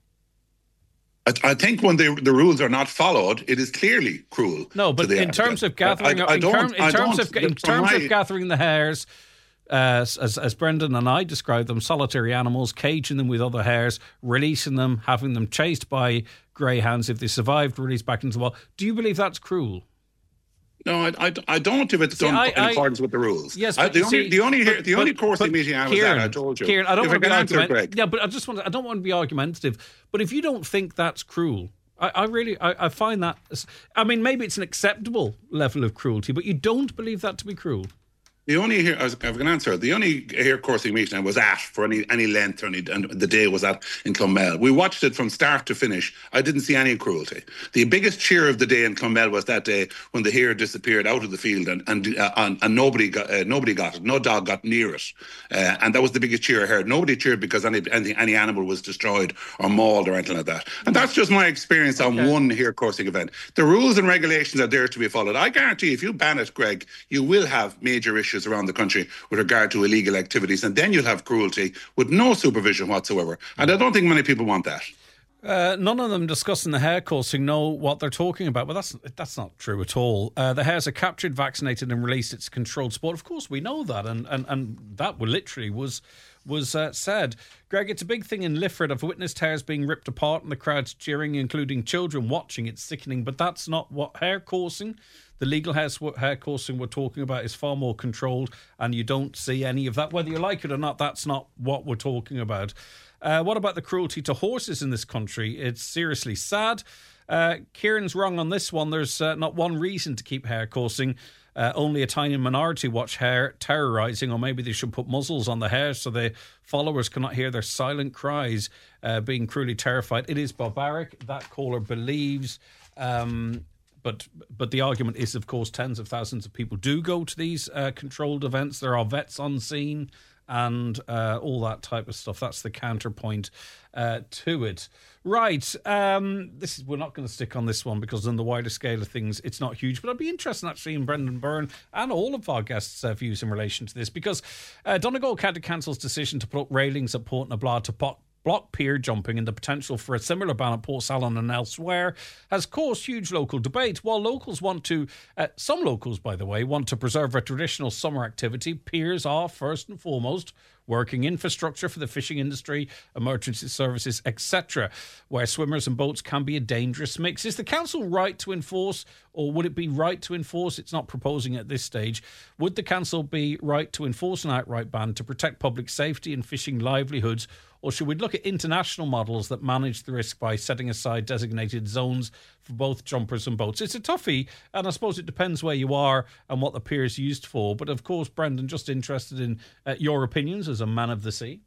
S4: I, I think when the the rules are not followed, it is clearly cruel.
S2: No, but in
S4: Irish
S2: terms
S4: hare.
S2: of gathering,
S4: I, I
S2: in,
S4: don't,
S2: term, in
S4: I
S2: terms
S4: don't,
S2: of in terms
S4: my,
S2: of gathering the hares, uh, as as Brendan and I described them, solitary animals, caging them with other hares, releasing them, having them chased by greyhounds if they survived, released back into the wild. Do you believe that's cruel?
S4: No, I, I, I don't if it's
S2: see,
S4: done
S2: I,
S4: in
S2: I,
S4: accordance with the rules.
S2: Yes,
S4: I, the,
S2: see,
S4: only, the only
S2: but,
S4: the only
S2: but,
S4: coursing
S2: but,
S4: meeting I was
S2: Kieran,
S4: at, I told you.
S2: Kieran, I don't
S4: if
S2: want to be
S4: answer,
S2: argumentative. Yeah, but I just want to, I don't want to be argumentative. But if you don't think that's cruel, I, I really I, I find that. I mean, maybe it's an acceptable level of cruelty, but you don't believe that to be cruel.
S4: The only here, I was going to answer, the only hare coursing meeting I was at for any any length, or any, and the day was at in Clonmel. We watched it from start to finish. I didn't see any cruelty. The biggest cheer of the day in Clonmel was that day when the hare disappeared out of the field, and and uh, and, and nobody got uh, nobody got it. No dog got near it, uh, and that was the biggest cheer I heard. Nobody cheered because any any, any animal was destroyed or mauled or anything like that. And that's just my experience on okay. one hare coursing event. The rules and regulations are there to be followed. I guarantee if you ban it, Greg, you will have major issues around the country with regard to illegal activities, and then you'll have cruelty with no supervision whatsoever. And I don't think many people want that.
S2: Uh, none of them discussing the hare coursing know what they're talking about, but that's that's not true at all. Uh, the hares are captured, vaccinated, and released. It's a controlled sport. Of course, we know that, and and, and that literally was was uh, said. Greg, it's a big thing in Lifford. I've witnessed hares being ripped apart and the crowds cheering, including children watching. It's sickening, but that's not what hare coursing. The legal hare coursing we're talking about is far more controlled, and you don't see any of that. Whether you like it or not, that's not what we're talking about. Uh, what about the cruelty to horses in this country? It's seriously sad. Uh, Kieran's wrong on this one. There's uh, not one reason to keep hare coursing. uh, only a tiny minority watch hare terrorising, or maybe they should put muzzles on the hares so the followers cannot hear their silent cries uh, being cruelly terrified. It is barbaric, that caller believes. Um, but but the argument is, of course, tens of thousands of people do go to these uh, controlled events. There are vets on scene and uh, all that type of stuff. That's the counterpoint uh, to it. Right, um, this is, we're not going to stick on this one because on the wider scale of things, it's not huge. But I'd be interested actually in Brendan Byrne and all of our guests' uh, views in relation to this, because uh, Donegal County Council's decision to put up railings at Port na Bla to pot block pier jumping and the potential for a similar ban at Portsalon and elsewhere has caused huge local debate. While locals want to, uh, some locals, by the way, want to preserve a traditional summer activity, piers are, first and foremost, working infrastructure for the fishing industry, emergency services, et cetera, where swimmers and boats can be a dangerous mix. Is the council right to enforce, or would it be right to enforce? It's not proposing at this stage. Would the council be right to enforce an outright ban to protect public safety and fishing livelihoods, or should we look at international models that manage the risk by setting aside designated zones for both jumpers and boats? It's a toughie, and I suppose it depends where you are and what the pier is used for. But of course, Brendan, just interested in uh, your opinions as a man of the sea.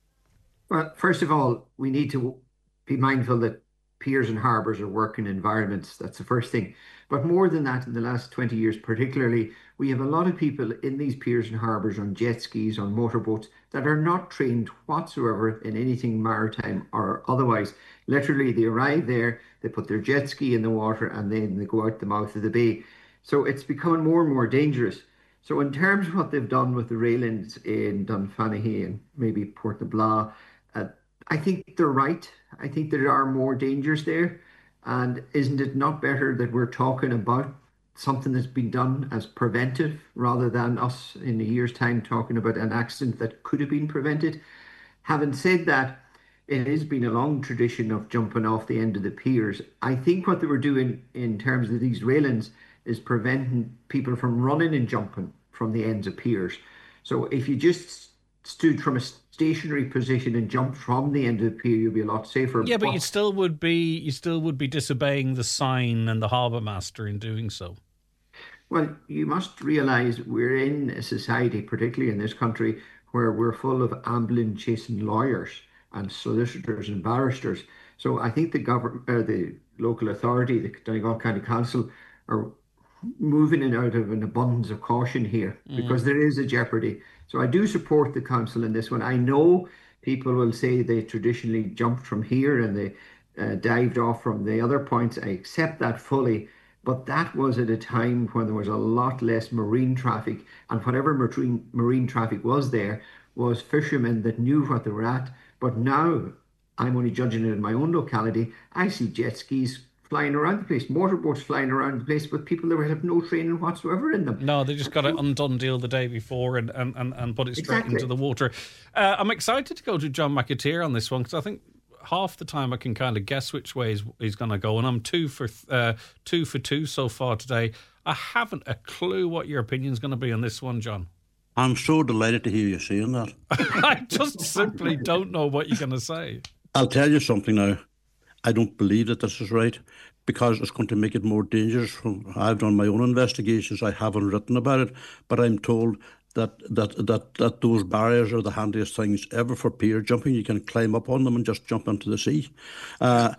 S5: Well, first of all, we need to be mindful that piers and harbours are working environments. That's the first thing. But more than that, in the last twenty years particularly, we have a lot of people in these piers and harbours on jet skis, on motorboats, that are not trained whatsoever in anything maritime or otherwise. Literally, they arrive there, they put their jet ski in the water, and then they go out the mouth of the bay. So it's becoming more and more dangerous. So in terms of what they've done with the railings in Dunfanaghy and maybe Port na Bla, uh, I think they're right. I think there are more dangers there. And isn't it not better that we're talking about something that's been done as preventive rather than us in a year's time talking about an accident that could have been prevented? Having said that, it has been a long tradition of jumping off the end of the piers. I think what they were doing in terms of these railings is preventing people from running and jumping from the ends of piers. So if you just stood from a stationary position and jumped from the end of the pier, you'd be a lot safer.
S2: Yeah, but, but you still would be you still would be disobeying the sign and the harbour master in doing so.
S5: Well, you must realise we're in a society, particularly in this country, where we're full of ambling, chasing lawyers and solicitors and barristers. So I think the government, uh, the local authority, the Donegal County Council, are moving in out of an abundance of caution here mm. because there is a jeopardy. So I do support the council in this one. I know people will say they traditionally jumped from here and they uh, dived off from the other points. I accept that fully. But that was at a time when there was a lot less marine traffic, and whatever marine, marine traffic was there was fishermen that knew what they were at. But now, I'm only judging it in my own locality, I see jet skis flying around the place, motorboats flying around the place with people that have no training whatsoever in them.
S2: No, they just got it undone deal the day before and, and, and, and put it straight exactly. into the water. Uh, I'm excited to go to John McAteer on this one because I think half the time I can kind of guess which way he's, he's going to go, and I'm two for uh, two for two so far today. I haven't a clue what your opinion's going to be on this one, John.
S3: I'm so delighted to hear you saying that.
S2: I just simply don't know what you're going to say.
S3: I'll tell you something now. I don't believe that this is right because it's going to make it more dangerous. From I've done my own investigations. I haven't written about it, but I'm told that that that that those barriers are the handiest things ever for pier jumping. You can climb up on them and just jump into the sea. Uh,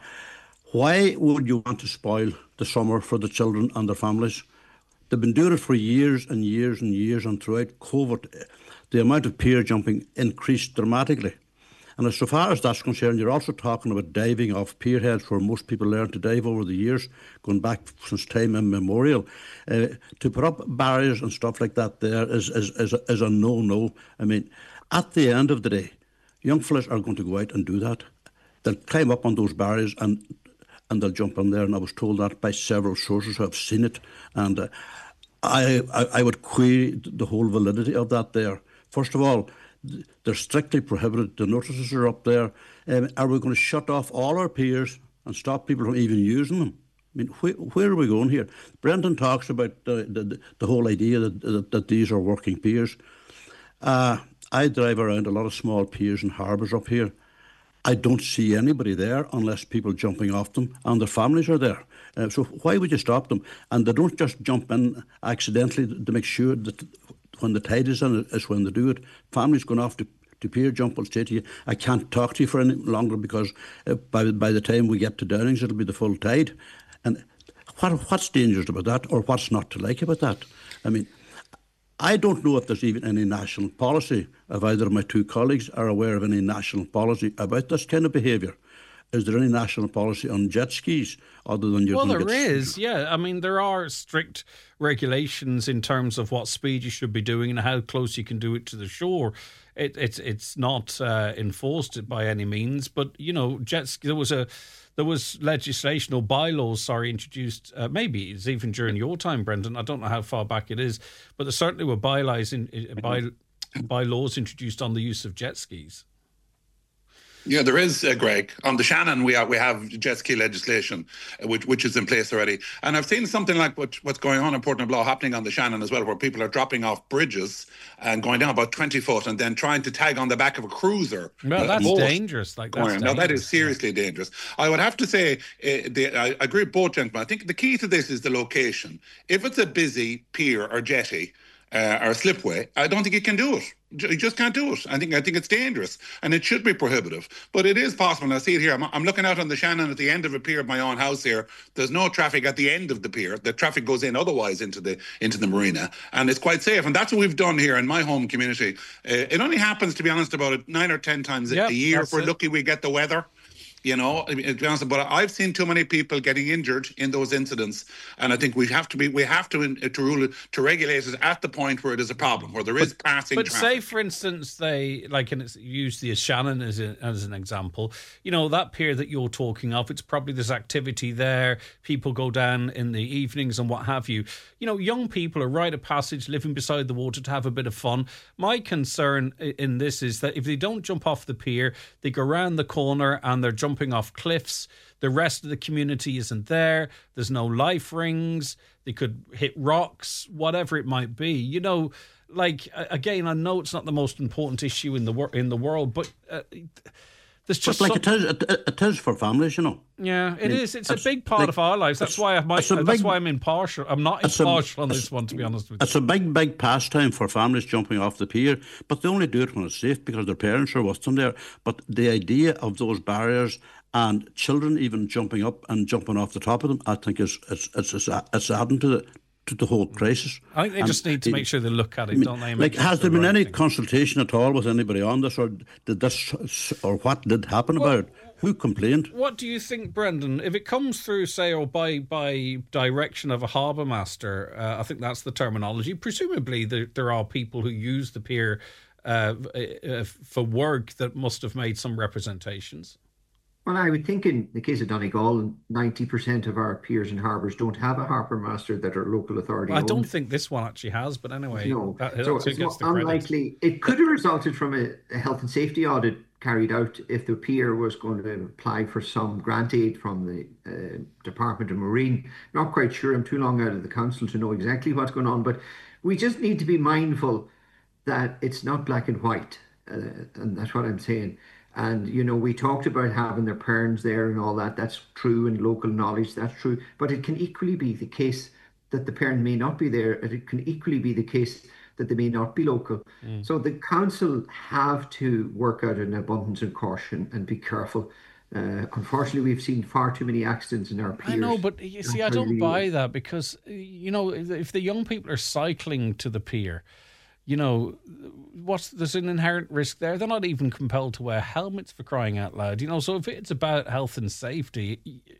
S3: why would you want to spoil the summer for the children and their families? They've been doing it for years and years and years, and throughout COVID, the amount of pier jumping increased dramatically. And as so far as that's concerned, you're also talking about diving off pierheads where most people learn to dive over the years, going back since time immemorial. Uh, to put up barriers and stuff like that there is, is, is, a, is a no-no. I mean, at the end of the day, young fellas are going to go out and do that. They'll climb up on those barriers and and they'll jump in there. And I was told that by several sources who have seen it. And uh, I, I I would query the whole validity of that there. First of all, they're strictly prohibited. The notices are up there. Um, are we going to shut off all our piers and stop people from even using them? I mean, wh- where are we going here? Brendan talks about uh, the, the whole idea that, that, that these are working piers. Uh, I drive around a lot of small piers and harbours up here. I don't see anybody there unless people jumping off them and their families are there. Uh, so why would you stop them? And they don't just jump in accidentally to make sure that when the tide is in is when they do it. Families going off to, to pier jump will say to you, I can't talk to you for any longer because uh, by, by the time we get to Downings it'll be the full tide. And what what's dangerous about that, or what's not to like about that? I mean, I don't know if there's even any national policy, if either of my two colleagues are aware of any national policy about this kind of behaviour. Is there any national policy on jet skis other than you're
S2: Well,
S3: going to
S2: there
S3: get...
S2: is, yeah. I mean, there are strict regulations in terms of what speed you should be doing and how close you can do it to the shore. It, it's it's not uh, enforced by any means, but you know, jet ski. There was a there was legislation or bylaws, sorry, introduced. Uh, maybe it's even during your time, Brendan. I don't know how far back it is, but there certainly were bylaws in by bylaws introduced on the use of jet skis.
S4: Yeah, there is, uh, Greg. On the Shannon, we are, we have jet ski legislation, uh, which which is in place already. And I've seen something like what, what's going on in Portnablá happening on the Shannon as well, where people are dropping off bridges and going down about twenty foot and then trying to tag on the back of a cruiser.
S2: Well, that's uh, dangerous. Like that's
S4: Now, that is seriously yeah. dangerous. I would have to say, uh, the, I agree with both gentlemen. I think the key to this is the location. If it's a busy pier or jetty, Uh, or a slipway, I don't think you can do it. You just can't do it. I think I think it's dangerous, and it should be prohibitive. But it is possible. And I see it here. I'm, I'm looking out on the Shannon at the end of a pier of my own house here. There's no traffic at the end of the pier. The traffic goes in otherwise into the into the marina, and it's quite safe. And that's what we've done here in my home community. Uh, it only happens, to be honest, about nine or ten times yep, a year. If we're it. lucky, we get the weather. You know, to be honest, but I've seen too many people getting injured in those incidents, and I think we have to be, we have to to rule it, to regulate it at the point where it is a problem, where there is but, passing.
S2: But
S4: traffic.
S2: say, for instance, they like, and it's use the Shannon as a, as an example. You know, that pier that you're talking of, it's probably there's activity there. People go down in the evenings and what have you. You know, young people are rite of passage, living beside the water to have a bit of fun. My concern in this is that if they don't jump off the pier, they go around the corner and they're jumping off cliffs. The rest of the community isn't there. There's no life rings. They could hit rocks, whatever it might be. You know, like, again, I know it's not the most important issue in the wor- in the world, but uh, there's just
S3: but like
S2: some...
S3: it, is, it, it is for families, you know.
S2: Yeah, it I mean, is. It's, it's a big part
S3: like,
S2: of our lives. That's why I might. That's
S3: big,
S2: why I'm impartial. I'm not impartial a, on this one, to be honest with you.
S3: It's a big, big pastime for families jumping off the pier, but they only do it when it's safe because their parents are with them there. But the idea of those barriers and children even jumping up and jumping off the top of them, I think is it's it's it's, it's adding to the to the whole crisis.
S2: I think they
S3: and
S2: just need to it, make sure they look at it, I mean, don't they?
S3: Like, has there been right any thing. consultation at all with anybody on this, or did this, or what did happen well, about it? Who complained?
S2: What do you think, Brendan? If it comes through, say, or by by direction of a harbour master, uh, I think that's the terminology. Presumably, there, there are people who use the pier uh, uh, for work that must have made some representations.
S5: Well, I would think in the case of Donegal, ninety percent of our piers and harbours don't have a harbour master that are local authority
S2: well, I
S5: owned.
S2: don't think this one actually has, but anyway.
S5: No,
S2: that,
S5: so it's
S2: gets the
S5: unlikely. It could have resulted from a, a health and safety audit carried out if the pier was going to apply for some grant aid from the uh, Department of Marine. Not quite sure. I'm too long out of the council to know exactly what's going on, but we just need to be mindful that it's not black and white, uh, and that's what I'm saying. And, you know, we talked about having their parents there and all that. That's true, and local knowledge, that's true. But it can equally be the case that the parent may not be there, and it can equally be the case that they may not be local. Mm. So the council have to work out an abundance of caution and be careful. Uh, unfortunately, we've seen far too many accidents in our piers.
S2: I know, but you see, I don't buy that because, you know, if the young people are cycling to the pier, you know, what's there's an inherent risk there. They're not even compelled to wear helmets, for crying out loud. You know, so if it's about health and safety,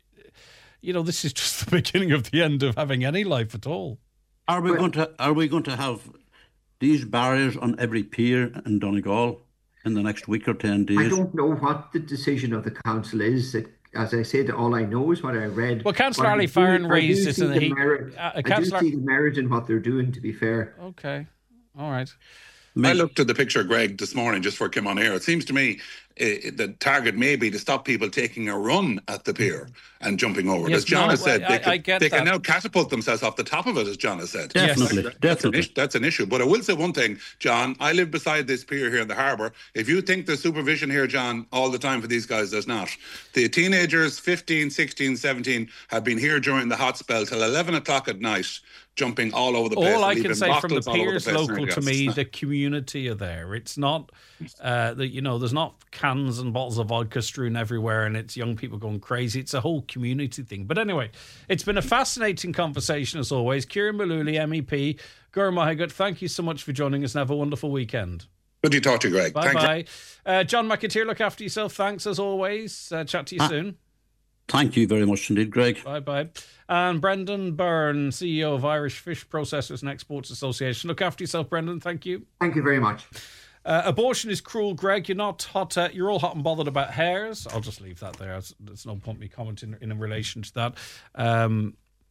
S2: you know, this is just the beginning of the end of having any life at all.
S3: Are we but, going to Are we going to have these barriers on every pier in Donegal in the next week or ten days?
S5: I don't know what the decision of the council is. It, as I said, all I know is what I read.
S2: Well, Councillor Ali Farron raised this in the heat.
S5: Uh, I do see the merit in what they're doing, to be fair.
S2: Okay. All right.
S4: I looked at the picture, Greg, this morning just before I came on air. It seems to me uh, the target may be to stop people taking a run at the pier and jumping over.
S2: Yes,
S4: as John
S2: no,
S4: has said,
S2: I,
S4: they, can,
S2: I get
S4: they
S2: that.
S4: can now catapult themselves off the top of it, as John has said.
S3: Definitely,
S4: Yes.
S3: definitely.
S4: That's an, issue, that's an issue. But I will say one thing, John. I live beside this pier here in the harbour. If you think there's supervision here, John, all the time for these guys, there's not. The teenagers, fifteen, sixteen, seventeen, have been here during the hot spell till eleven o'clock at night, jumping all over the place.
S2: All I can
S4: leaving
S2: say from the
S4: bottles all over
S2: piers
S4: the place.
S2: local to me, the community are there. It's not, uh, the, you know, there's not cans and bottles of vodka strewn everywhere and it's young people going crazy. It's a whole community thing. But anyway, it's been a fascinating conversation as always. Kieran Mullooly, M E P, Gur Mahigut, thank you so much for joining us and have a wonderful weekend.
S4: Good to talk to you, Greg.
S2: Bye-bye. Uh, John McAteer, look after yourself. Thanks as always. Uh, chat to you ah. soon.
S3: Thank you very much indeed, Greg.
S2: Bye-bye. And Brendan Byrne, C E O of Irish Fish Processors and Exports Association. Look after yourself, Brendan. Thank you.
S5: Thank you very much.
S2: Uh, abortion is cruel, Greg. You're not hot. Uh, you're all hot and bothered about hares. I'll just leave that there. There's no point me commenting in, in relation to that. Um,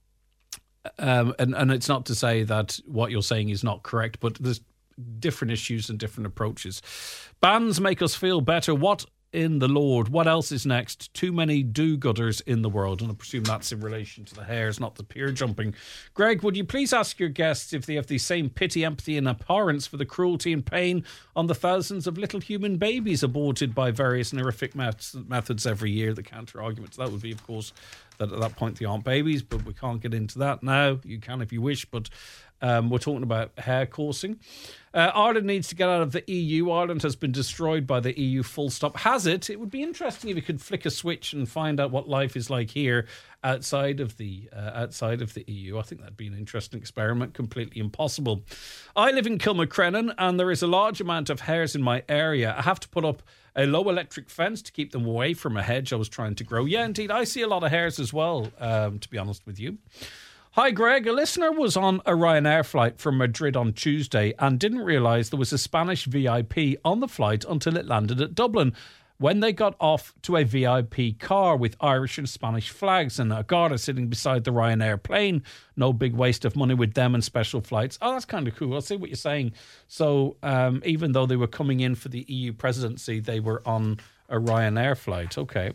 S2: um, and, and it's not to say that what you're saying is not correct, but there's different issues and different approaches. Bans make us feel better. What in the Lord? What else is next? Too many do-gooders in the world. And I presume that's in relation to the hares, not the pier jumping. Greg, would you please ask your guests if they have the same pity, empathy and abhorrence for the cruelty and pain on the thousands of little human babies aborted by various and horrific methods every year? The counter-argument to that would be, of course, that at that point they aren't babies, but we can't get into that now. You can if you wish, but um, we're talking about hair coursing. Uh, Ireland needs to get out of the E U. Ireland has been destroyed by the E U, full stop. Has it? It would be interesting if you could flick a switch and find out what life is like here outside of the uh, outside of the E U. I think that'd be an interesting experiment. Completely impossible. I live in Kilmacrennan and there is a large amount of hares in my area. I have to put up a low electric fence to keep them away from a hedge I was trying to grow. Yeah, indeed, I see a lot of hares as well, um, to be honest with you. Hi, Greg. A listener was on a Ryanair flight from Madrid on Tuesday and didn't realise there was a Spanish V I P on the flight until it landed at Dublin. When they got off to a V I P car with Irish and Spanish flags and a Garda sitting beside the Ryanair plane. No big waste of money with them and special flights. Oh, that's kind of cool. I see what you're saying. So um, even though they were coming in for the E U presidency, they were on a Ryanair flight. Okay.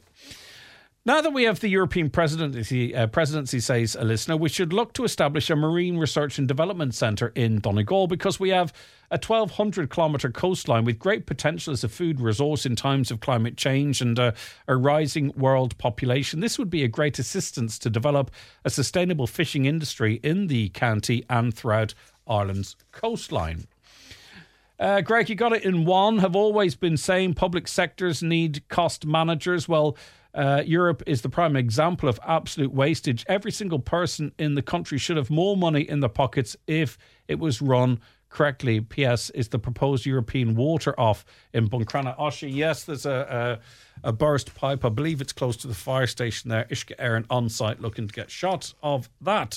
S2: Now that we have the European presidency, uh, presidency, says a listener, we should look to establish a marine research and development centre in Donegal because we have a twelve hundred kilometre coastline with great potential as a food resource in times of climate change and uh, a rising world population. This would be a great assistance to develop a sustainable fishing industry in the county and throughout Ireland's coastline. Uh, Greg, you got it in one. Have always been saying public sectors need cost managers. Well, Uh, Europe is the prime example of absolute wastage. Every single person in the country should have more money in their pockets if it was run correctly. P S is the proposed European water off in Buncrana. Oshie, yes, there's a, a, a burst pipe. I believe it's close to the fire station there. Ishka Aaron on site looking to get shots of that.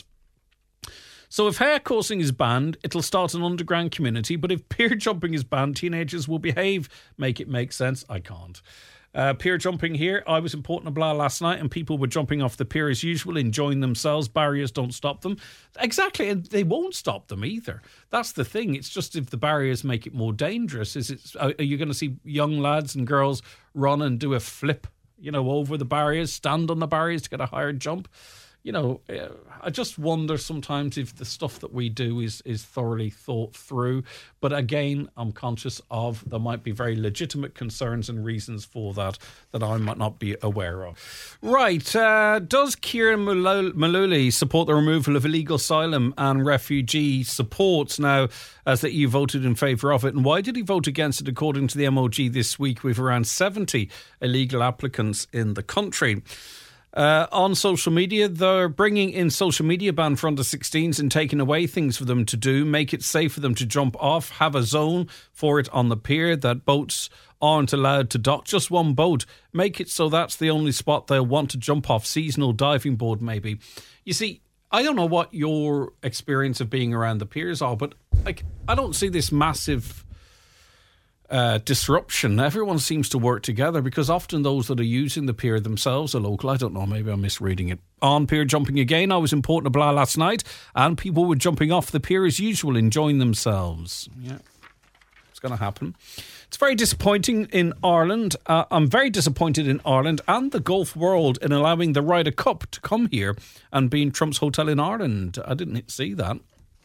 S2: So if hair coursing is banned, it'll start an underground community. But if pier jumping is banned, teenagers will behave. Make it make sense? I can't. Uh, pier jumping here. I was in Port Nabla last night and people were jumping off the pier as usual, enjoying themselves. Barriers don't stop them. Exactly, and they won't stop them either. That's the thing. It's just if the barriers make it more dangerous. Is it? Are you going to see young lads and girls run and do a flip, you know, over the barriers, stand on the barriers to get a higher jump? You know, I just wonder sometimes if the stuff that we do is, is thoroughly thought through. But again, I'm conscious of there might be very legitimate concerns and reasons for that that I might not be aware of. Right. Uh, does Kieran Mullooly support the removal of illegal asylum and refugee supports now as that you voted in favour of it? And why did he vote against it? According to the M O G this week, with around seventy illegal applicants in the country. Uh, on social media, they're bringing in social media ban for under sixteens and taking away things for them to do, make it safe for them to jump off, have a zone for it on the pier, that boats aren't allowed to dock, just one boat, make it so that's the only spot they'll want to jump off, seasonal diving board maybe. You see, I don't know what your experience of being around the piers are, but like I don't see this massive Uh, disruption. Everyone seems to work together because often those that are using the pier themselves are local. I don't know, maybe I'm misreading it. On pier jumping again, I was in Port Nabla last night and people were jumping off the pier as usual, enjoying themselves. Yeah. going to happen. It's very disappointing in Ireland. Uh, I'm very disappointed in Ireland and the golf world in allowing the Ryder Cup to come here and be in Trump's Hotel in Ireland. I didn't see that.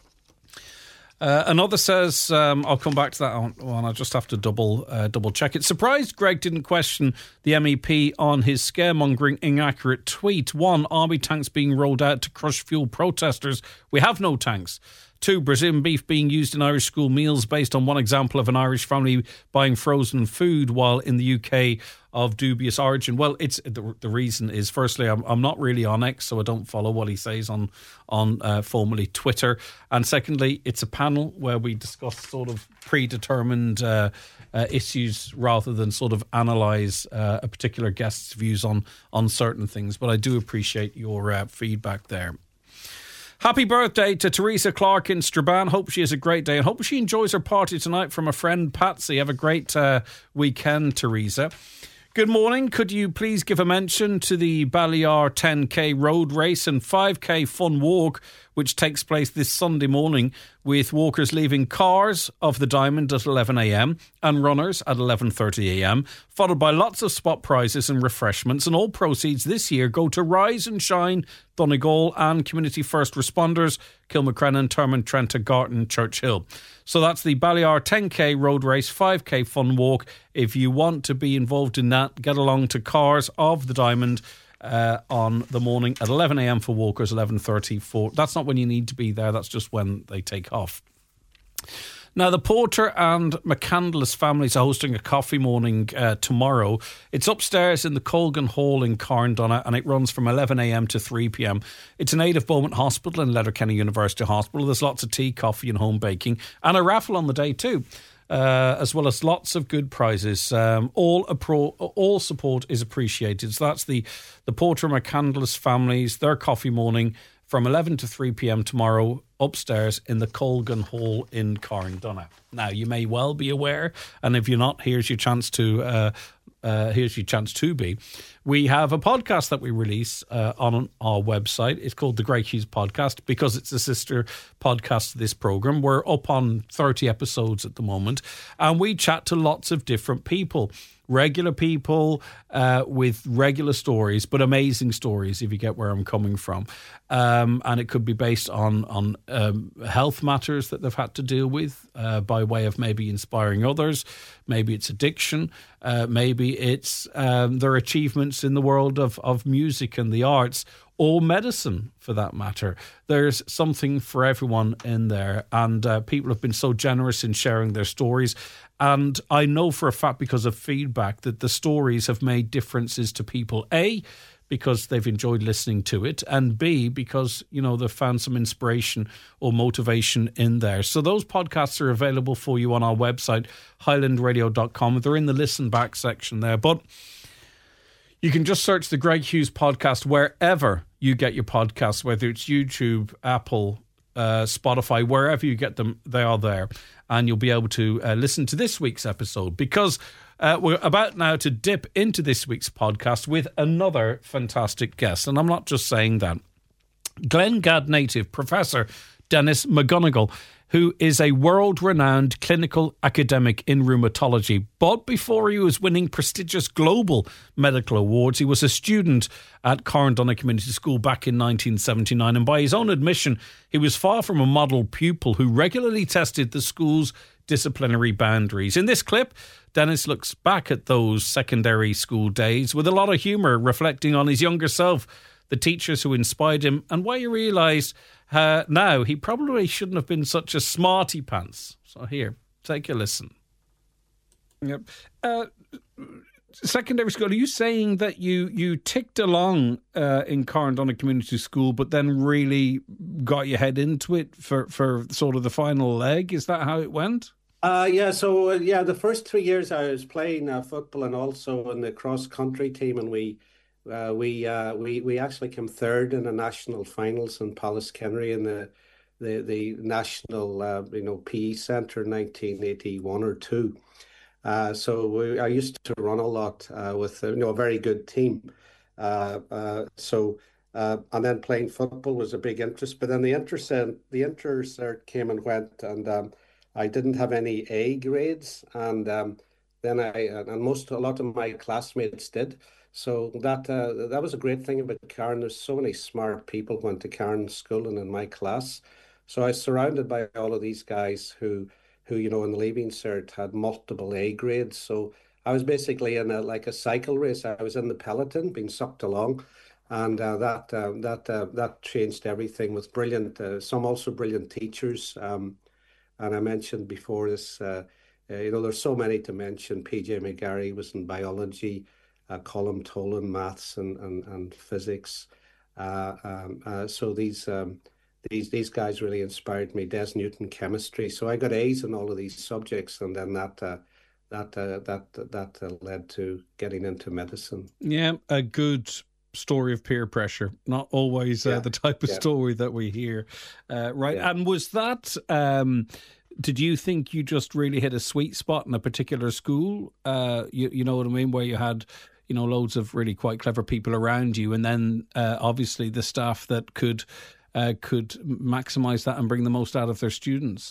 S2: Uh, another says, um, I'll come back to that one. I just have to double uh, double check it. Surprised Greg didn't question the M E P on his scaremongering inaccurate tweet. One, army tanks being rolled out to crush fuel protesters. We have no tanks. Two, Brazilian beef being used in Irish school meals based on one example of an Irish family buying frozen food while in the U K of dubious origin. Well, it's the, the reason is, firstly, I'm, I'm not really on X, so I don't follow what he says on, on uh, formerly Twitter. And secondly, it's a panel where we discuss sort of predetermined uh, uh, issues rather than sort of analyse uh, a particular guest's views on, on certain things. But I do appreciate your uh, feedback there. Happy birthday to Teresa Clark in Strabane. Hope she has a great day and hope she enjoys her party tonight from a friend Patsy. Have a great uh, weekend, Teresa. Good morning. Could you please give a mention to the Balliar ten K road race and five K fun walk, which takes place this Sunday morning, with walkers leaving Cars of the Diamond at eleven a.m. and runners at eleven thirty a.m, followed by lots of spot prizes and refreshments, and all proceeds this year go to Rise and Shine, Donegal and Community First Responders, Kilmacrennan, Termon, Trenta, Garton, Churchill. So that's the Balliar ten K road race, five K fun walk. If you want to be involved in that, get along to Cars of the Diamond uh, on the morning at eleven a.m. for walkers, eleven thirty for... That's not when you need to be there, that's just when they take off. Now, the Porter and McCandless families are hosting a coffee morning uh, tomorrow. It's upstairs in the Colgan Hall in Carndonagh, and it runs from eleven a.m. to three p.m. It's an aid of Beaumont Hospital and Letterkenny University Hospital. There's lots of tea, coffee and home baking, and a raffle on the day too, uh, as well as lots of good prizes. Um, all appro- all support is appreciated. So that's the, the Porter and McCandless families, their coffee morning from eleven to three p.m. tomorrow, upstairs in the Colgan Hall in Carndonagh. Now, you may well be aware, and if you're not, here's your chance to uh, uh, here's your chance to be. We have a podcast that we release uh, on our website. It's called the Greg Hughes Podcast because it's a sister podcast to this programme. We're up on thirty episodes at the moment, and we chat to lots of different people. Regular people uh, with regular stories, but amazing stories, if you get where I'm coming from. Um, and it could be based on, on um, health matters that they've had to deal with uh, by way of maybe inspiring others. Maybe it's addiction. Uh, maybe it's um, their achievements in the world of, of music and the arts, or medicine for that matter. There's something for everyone in there. And uh, people have been so generous in sharing their stories. And I know for a fact, because of feedback, that the stories have made differences to people. A, because they've enjoyed listening to it, and B, because, you know, they've found some inspiration or motivation in there. So those podcasts are available for you on our website, highland radio dot com. They're in the listen back section there. But you can just search the Greg Hughes Podcast wherever you get your podcasts, whether it's YouTube, Apple, uh, Spotify, wherever you get them, they are there. And you'll be able to uh, listen to this week's episode, because uh, we're about now to dip into this week's podcast with another fantastic guest. And I'm not just saying that. Glengad native Professor Denis McGonigal, who is a world-renowned clinical academic in rheumatology. But before he was winning prestigious global medical awards, he was a student at Carndonagh Community School back in nineteen seventy-nine. And by his own admission, he was far from a model pupil who regularly tested the school's disciplinary boundaries. In this clip, Denis looks back at those secondary school days with a lot of humour, reflecting on his younger self, the teachers who inspired him, and why he realised uh, now he probably shouldn't have been such a smarty pants. So here, take a listen. Yep. Uh, secondary school, are you saying that you, you ticked along uh, in Carndonagh Community School, but then really got your head into it for, for sort of the final leg? Is that how it went?
S6: Uh, yeah, so uh, yeah, the first three years I was playing uh, football and also in the cross-country team, and we Uh, we uh, we we actually came third in the national finals in Pallaskenry in the the the national uh, you know P E centre in nineteen eighty-one or two. Uh, so we, I used to run a lot uh, with uh, you know a very good team. Uh, uh, so uh, and then playing football was a big interest. But then the interest the interest cert came and went, and um, I didn't have any A grades, and um, then I and most a lot of my classmates did. So that uh, that was a great thing about Cairn. There's so many smart people went to Cairn school and in my class. So I was surrounded by all of these guys who who you know in the Leaving Cert had multiple A grades. So I was basically in a like a cycle race. I was in the peloton being sucked along, and uh, that uh, that uh, that changed everything with brilliant uh, some also brilliant teachers. Um, and I mentioned before this, uh, uh, you know, there's so many to mention. P J McGarry was in biology, uh, Colm Tolan maths and and, and physics. Uh, um, uh, so these um, these these guys really inspired me. Des Newton chemistry. So I got A's in all of these subjects, and then that uh, that uh, that that uh, led to getting into medicine.
S2: Yeah, a good story of peer pressure, not always uh,
S6: Yeah.
S2: the type of
S6: Yeah.
S2: story that we hear. Uh, right.
S6: Yeah.
S2: And was that, um, did you think you just really hit a sweet spot in a particular school? Uh, you, you know what I mean? Where you had, you know, loads of really quite clever people around you, and then uh, obviously the staff that could uh, could maximise that and bring the most out of their students.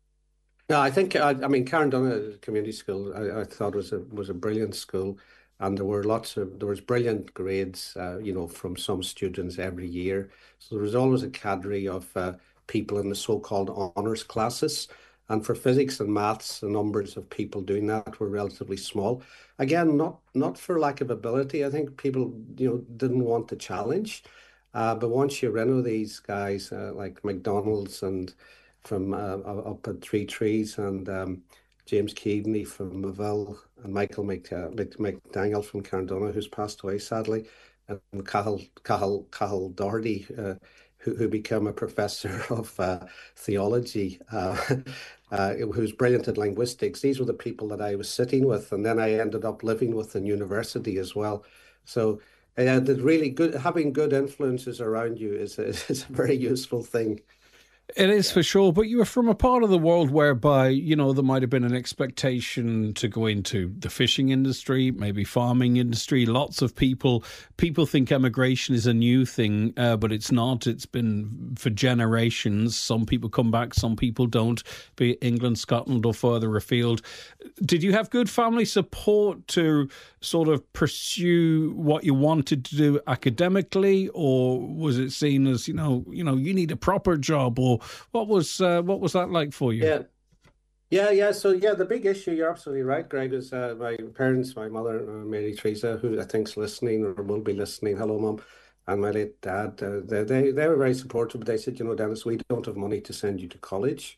S6: No, I think I, I mean Carndonagh Community School. I, I thought was a was a brilliant school, and there were lots of there was brilliant grades. Uh, you know, from some students every year. So there was always a cadre of uh, people in the so-called honours classes, and for physics and maths, the numbers of people doing that were relatively small. Again, not not for lack of ability. I think people you know didn't want the challenge, uh, but once you run with these guys uh, like McDonald's and from uh, up at Three Trees, and um, James Keaveney from Maville, and Michael Mc, uh, McDaniel from Carndonagh, who's passed away sadly, and Cahill, Cahill, Cahill Doherty, uh, who, who became a professor of uh, theology, uh, uh, who's brilliant at linguistics. These were the people that I was sitting with, and then I ended up living with in university as well. So uh, the really good having good influences around you is, is a very useful thing.
S2: It is for sure, but you were from a part of the world whereby, you know, there might have been an expectation to go into the fishing industry, maybe farming industry. Lots of people, people think emigration is a new thing, uh, but it's not. It's been for generations. Some people come back, some people don't, be it England, Scotland or further afield. Did you have good family support to sort of pursue what you wanted to do academically, or was it seen as, you know, you know, you need a proper job, or what was uh, what was that like for you?
S6: Yeah, yeah, yeah. So yeah, the big issue, you're absolutely right, Greg, is uh, my parents, my mother, uh, Mary Teresa, who I think's listening or will be listening. Hello, Mum. And my late dad, uh, they, they they were very supportive. They said, you know, Dennis, we don't have money to send you to college,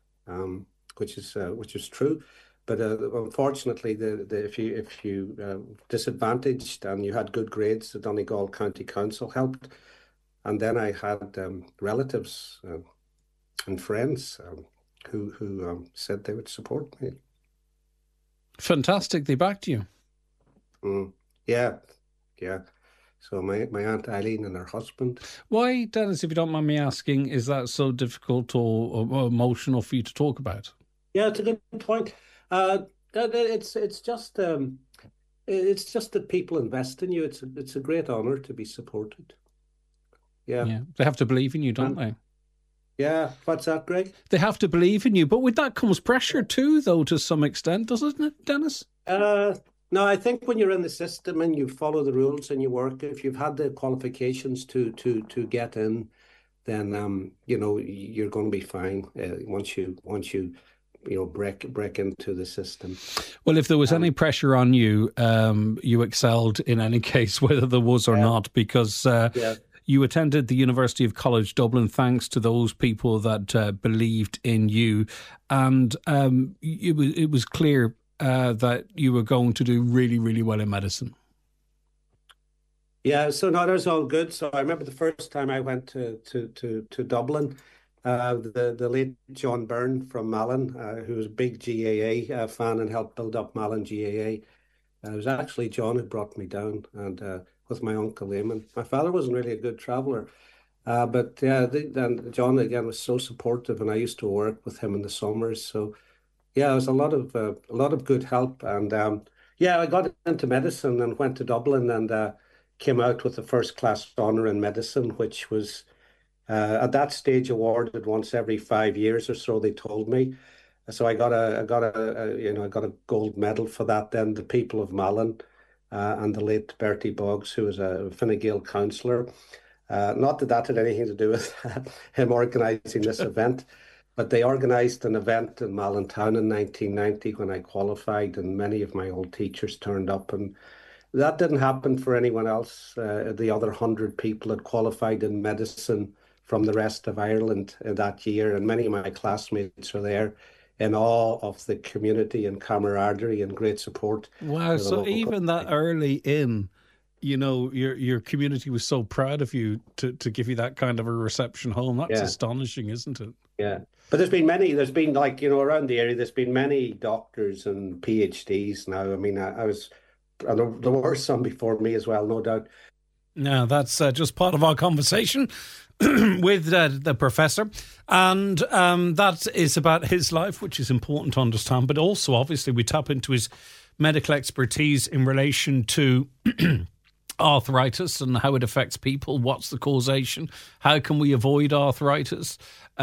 S6: um, which is uh, which is true. But uh, unfortunately, the, the if you if you uh, disadvantaged and you had good grades, the Donegal County Council helped. And then I had um, relatives uh, and friends um, who who um, said they would support me.
S2: Fantastic, they backed you.
S6: Mm, yeah, yeah. So my, my Aunt Eileen and her husband.
S2: Why, Dennis, if you don't mind me asking, is that so difficult or, or emotional for you to talk about?
S6: Yeah, it's a good point. Uh, it's it's just um, it's just that people invest in you. It's a, it's a great honor to be supported. Yeah,
S2: yeah. They have to believe in you, don't
S6: um,
S2: they?
S6: Yeah. What's that, Greg?
S2: They have to believe in you, but with that comes pressure too, though, to some extent, doesn't it, Dennis?
S6: Uh, no, I think when you're in the system and you follow the rules and you work, if you've had the qualifications to to to get in, then um, you know you're going to be fine. Uh, once you once you. you know, break break into the system.
S2: Well, if there was
S6: um,
S2: any pressure on you, um, you excelled in any case, whether there was or
S6: yeah.
S2: not, because uh,
S6: yeah.
S2: you attended the University of College Dublin thanks to those people that uh, believed in you. And um, it, was, it was clear uh, that you were going to do really, really well in medicine.
S6: Yeah, so no, that was all good. So I remember the first time I went to, to, to, to Dublin, Uh, the, the late John Byrne from Malin, uh, who was a big G A A uh, fan and helped build up Malin G A A. Uh, it was actually John who brought me down, and uh, with my uncle Eamon. My father wasn't really a good traveller, uh, but yeah, the, then John again was so supportive, and I used to work with him in the summers. So yeah, it was a lot of uh, a lot of good help, and um, yeah, I got into medicine and went to Dublin and uh, came out with the first class honour in medicine, which was. Uh, at that stage, awarded once every five years or so, they told me. So I got a, I got a, a, you know, I got a gold medal for that. Then the people of Malin uh, and the late Bertie Boggs, who was a Fine Gael councillor. Uh, not that that had anything to do with him organising this event, but they organised an event in Malin Town in nineteen ninety when I qualified, and many of my old teachers turned up, and that didn't happen for anyone else. Uh, the other hundred people had qualified in medicine from the rest of Ireland that year, and many of my classmates were there in awe of the community and camaraderie and great support.
S2: Wow, so even that early in, you know, your your community was so proud of you to, to give you that kind of a reception home. That's yeah. astonishing, isn't it?
S6: Yeah. But there's been many, there's been like, you know, around the area, there's been many doctors and PhDs now. I mean, I, I was, and there were some before me as well, no doubt.
S2: Now, that's uh, just part of our conversation with uh, the professor. And um, that is about his life, which is important to understand. But also, obviously, we tap into his medical expertise in relation to arthritis and how it affects people. What's the causation? How can we avoid arthritis?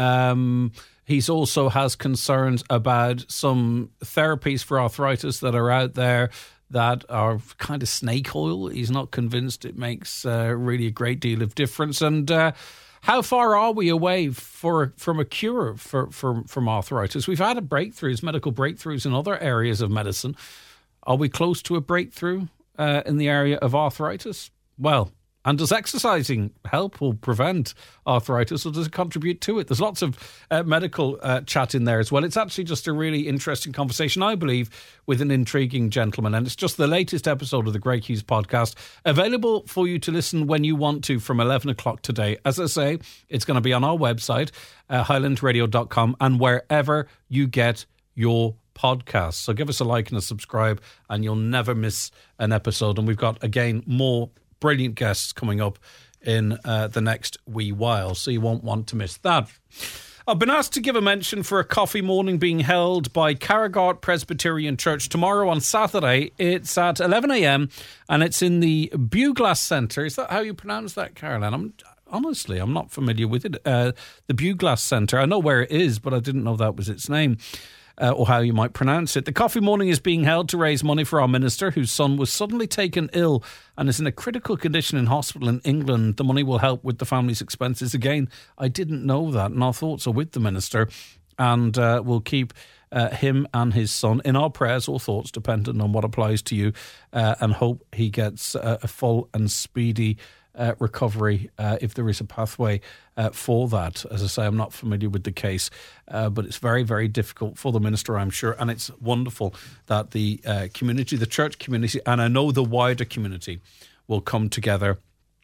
S2: Um, he's also has concerns about some therapies for arthritis that are out there that are kind of snake oil. He's not convinced it makes uh, really a great deal of difference. And uh, how far are we away for from a cure for, for from arthritis? We've had a breakthroughs, medical breakthroughs in other areas of medicine. Are we close to a breakthrough uh, in the area of arthritis? Well, and does exercising help or prevent arthritis, or does it contribute to it? There's lots of uh, medical uh, chat in there as well. It's actually just a really interesting conversation, I believe, with an intriguing gentleman. And it's just the latest episode of the Greg Hughes podcast, available for you to listen when you want to from eleven o'clock today. As I say, it's going to be on our website, uh, highland radio dot com, and wherever you get your podcasts. So give us a like and a subscribe, and you'll never miss an episode. And we've got, again, more brilliant guests coming up in uh, the next wee while, so you won't want to miss that. I've been asked to give a mention for a coffee morning being held by Carragart Presbyterian Church tomorrow on Saturday. It's at eleven a.m. and it's in the Buglass Centre. Is that how you pronounce that, Caroline? I'm honestly, I'm not familiar with it. Uh, the Buglass Centre. I know where it is, but I didn't know that was its name. Uh, or how you might pronounce it. The coffee morning is being held to raise money for our minister, whose son was suddenly taken ill and is in a critical condition in hospital in England. The money will help with the family's expenses. Again, I didn't know that, and our thoughts are with the minister, and uh, we'll keep uh, him and his son in our prayers or thoughts, depending on what applies to you, uh, and hope he gets uh, a full and speedy Uh, recovery uh, if there is a pathway uh, for that. As I say, I'm not familiar with the case, uh, but it's very, very difficult for the minister, I'm sure, and it's wonderful that the uh, community, the church community, and I know the wider community will come together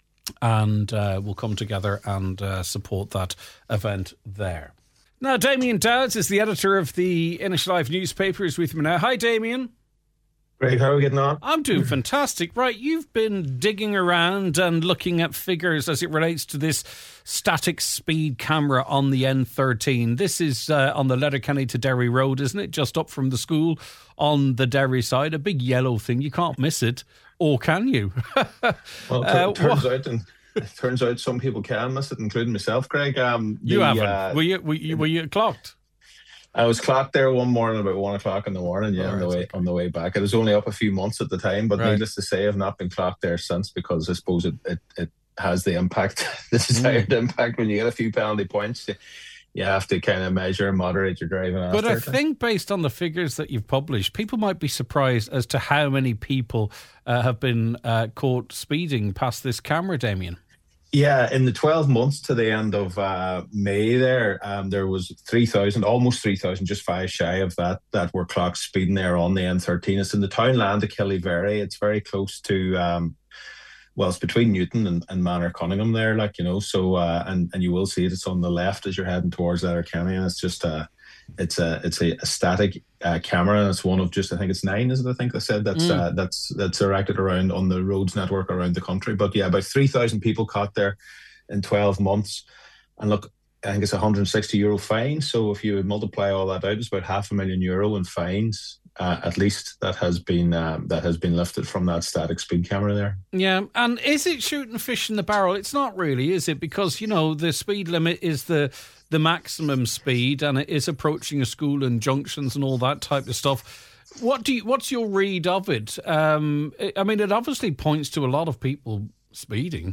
S2: and uh, will come together and uh, support that event there. Now, Damien Dowds is the editor of the Inishlife newspaper, is with me now. Hi, Damien.
S7: Great, how are we getting on?
S2: I'm doing fantastic. Right, you've been digging around and looking at figures as it relates to this static speed camera on the N thirteen. This is uh, on the Letterkenny to Derry Road, isn't it? Just up from the school on the Derry side. A big yellow thing. You can't miss it. Or can you?
S7: Well, it uh, turns what? out... and It turns out some people can miss it, including myself, Greg. Um,
S2: you
S7: the,
S2: haven't.
S7: Uh,
S2: were you? Were you? Were you clocked?
S7: I was clocked there one morning about one o'clock in the morning. Yeah,
S2: oh,
S7: on the way
S2: okay.
S7: on the way back. I was only up a few months at the time, but
S2: right.
S7: needless to say, I've not been clocked there since, because I suppose it it, it has the impact, the desired mm. impact. When you get a few penalty points, you, you have to kind of measure and moderate your driving.
S2: But
S7: after
S2: I think, based on the figures that you've published, people might be surprised as to how many people uh, have been uh, caught speeding past this camera, Damien.
S7: Yeah, in the twelve months to the end of uh, May there, um, there was three thousand, almost three thousand, just five shy of that, that were clocked speeding there on the N thirteen. It's in the townland of Killyvery. It's very close to, um, well, it's between Newton and, and Manor Cunningham there, like, you know, so, uh, and, and you will see it. It's on the left as you're heading towards Letterkenny, and it's just a, it's a, it's a, a static uh, camera, and it's one of just, I think it's nine, is it? I think they said that's mm. uh, that's that's erected around on the roads network around the country. But yeah, about three thousand people caught there in twelve months, and look, I think it's a one hundred sixty euro fine. So if you multiply all that out, it's about half a million euro in fines. Uh, at least that has been um, that has been lifted from that static speed camera there.
S2: Yeah, and is it shooting fish in the barrel? It's not really, is it? Because, you know, the speed limit is the the maximum speed, and it is approaching a school and junctions and all that type of stuff. What do you, what's your read of it? Um, I mean, it obviously points to a lot of people speeding.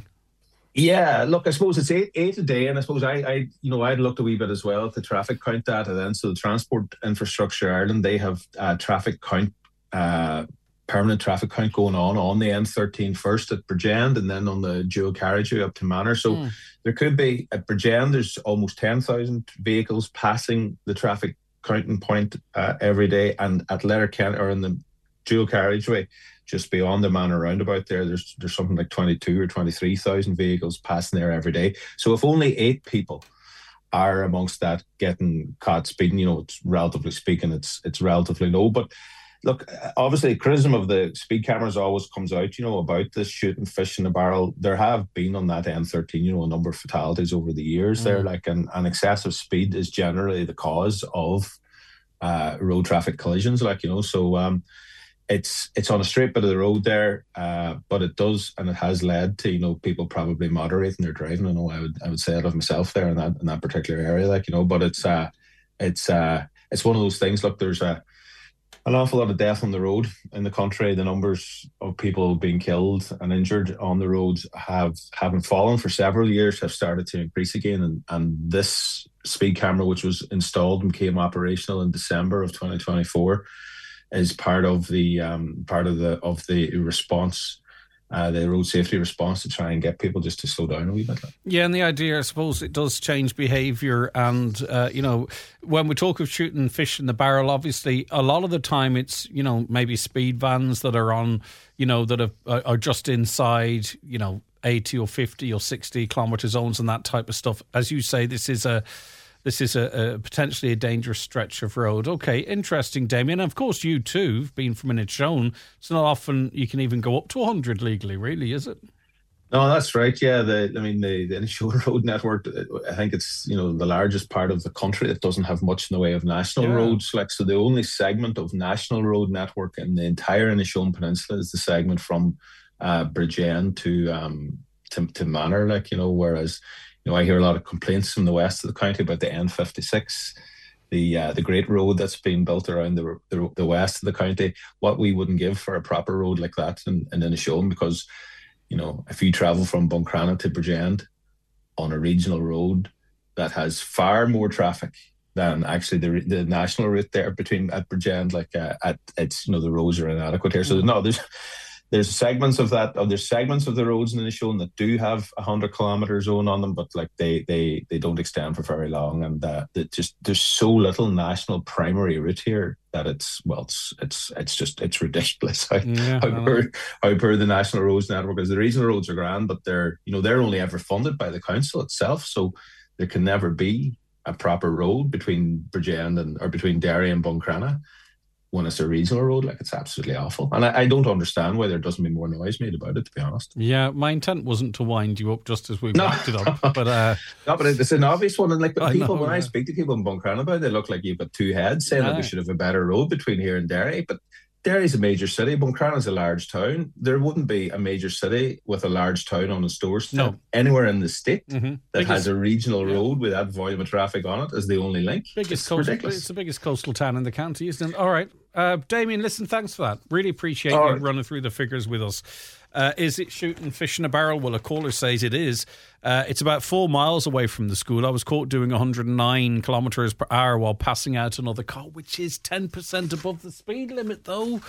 S7: Yeah, look, I suppose it's eight eight a day, and I suppose I, I, you know, I'd looked a wee bit as well at the traffic count data then. So the Transport Infrastructure Ireland, they have uh, traffic count, uh, permanent traffic count going on on the N thirteen first at Bridgend, and then on the dual carriageway up to Manor. So mm. there could be at Bridgend, there's almost ten thousand vehicles passing the traffic counting point uh, every day, and at Letterkenny, or in the dual carriageway just beyond the Manor roundabout there, there's there's something like twenty-two or twenty-three thousand vehicles passing there every day. So if only eight people are amongst that getting caught speeding, you know, it's relatively speaking, it's it's relatively low. But look, obviously criticism of the speed cameras always comes out, you know, about this shooting fish in a barrel. There have been on that N thirteen, you know, a number of fatalities over the years mm. there, like, and, and excessive speed is generally the cause of uh, road traffic collisions, like, you know, so um, it's it's on a straight bit of the road there, uh, but it does, and it has led to, you know, people probably moderating their driving. I know I would I would say it of myself there in that in that particular area, like, you know, but it's uh, it's uh, it's one of those things. Look, there's a an awful lot of death on the road in the country. The numbers of people being killed and injured on the roads have haven't fallen for several years, have started to increase again. And, and this speed camera, which was installed and became operational in December of twenty twenty-four, is part of the um, part of the of the response, uh, the road safety response, to try and get people just to slow down a wee bit.
S2: Yeah, and the idea, I suppose, it does change behaviour. And, uh, you know, when we talk of shooting fish in the barrel, obviously, a lot of the time it's, you know, maybe speed vans that are on, you know, that are, are just inside, you know, eighty or fifty or sixty kilometre zones and that type of stuff. As you say, this is a... This is a, a potentially a dangerous stretch of road. Okay, interesting, Damien. And of course, you too have been from Inishowen. It's not often you can even go up to one hundred legally, really, is it?
S7: No, that's right. Yeah, the I mean, the, the Inishowen road network, I think it's, you know, the largest part of the country that doesn't have much in the way of national yeah. roads. Like, so the only segment of national road network in the entire Inishowen Peninsula is the segment from uh, Bridgend to, um, to to Manor, like, you know, whereas, you know, I hear a lot of complaints from the west of the county about the N fifty-six, the uh, the great road that's being built around the, the the west of the county. What we wouldn't give for a proper road like that in, in Inishowen, because, you know, if you travel from Buncrana to Bridgend on a regional road that has far more traffic than actually the the national route there between at Bridgend, like uh, at it's, you know, the roads are inadequate here. So no, there's. There's segments of that. Oh, there's segments of the roads in Inishowen that do have a hundred kilometre zone on them, but like they they they don't extend for very long, and uh, it just there's so little national primary route here that it's well, it's it's it's just it's ridiculous how yeah, how, poor, how poor the national roads network is. The regional roads are grand, but they're you know they're only ever funded by the council itself, so there can never be a proper road between Bridgend and or between Derry and Buncrana. When it's a regional road, like, it's absolutely awful. And I, I don't understand why there doesn't be more noise made about it, to be honest.
S2: Yeah, my intent wasn't to wind you up just as we no. wrapped it up. But, uh,
S7: no, but it's an obvious one. And like, but people,
S2: know,
S7: when
S2: yeah.
S7: I speak to people in Buncrana about it, they look like you've got two heads saying yeah. that we should have a better road between here and Derry. But Derry's a major city. Buncrana's a large town. There wouldn't be a major city with a large town on its doorstep no. anywhere in the state mm-hmm. that biggest, has a regional yeah. road with that volume of traffic on it as the only link.
S2: Biggest
S7: it's
S2: coastal,
S7: ridiculous.
S2: It's the biggest coastal town in the county, isn't it? All right. Uh, Damien, listen, thanks for that. Really appreciate All you right. running through the figures with us. Uh, is it shooting fish in a barrel? Well, a caller says it is. Uh, it's about four miles away from the school. I was caught doing one hundred nine kilometres per hour while passing out another car, which is ten percent above the speed limit, though.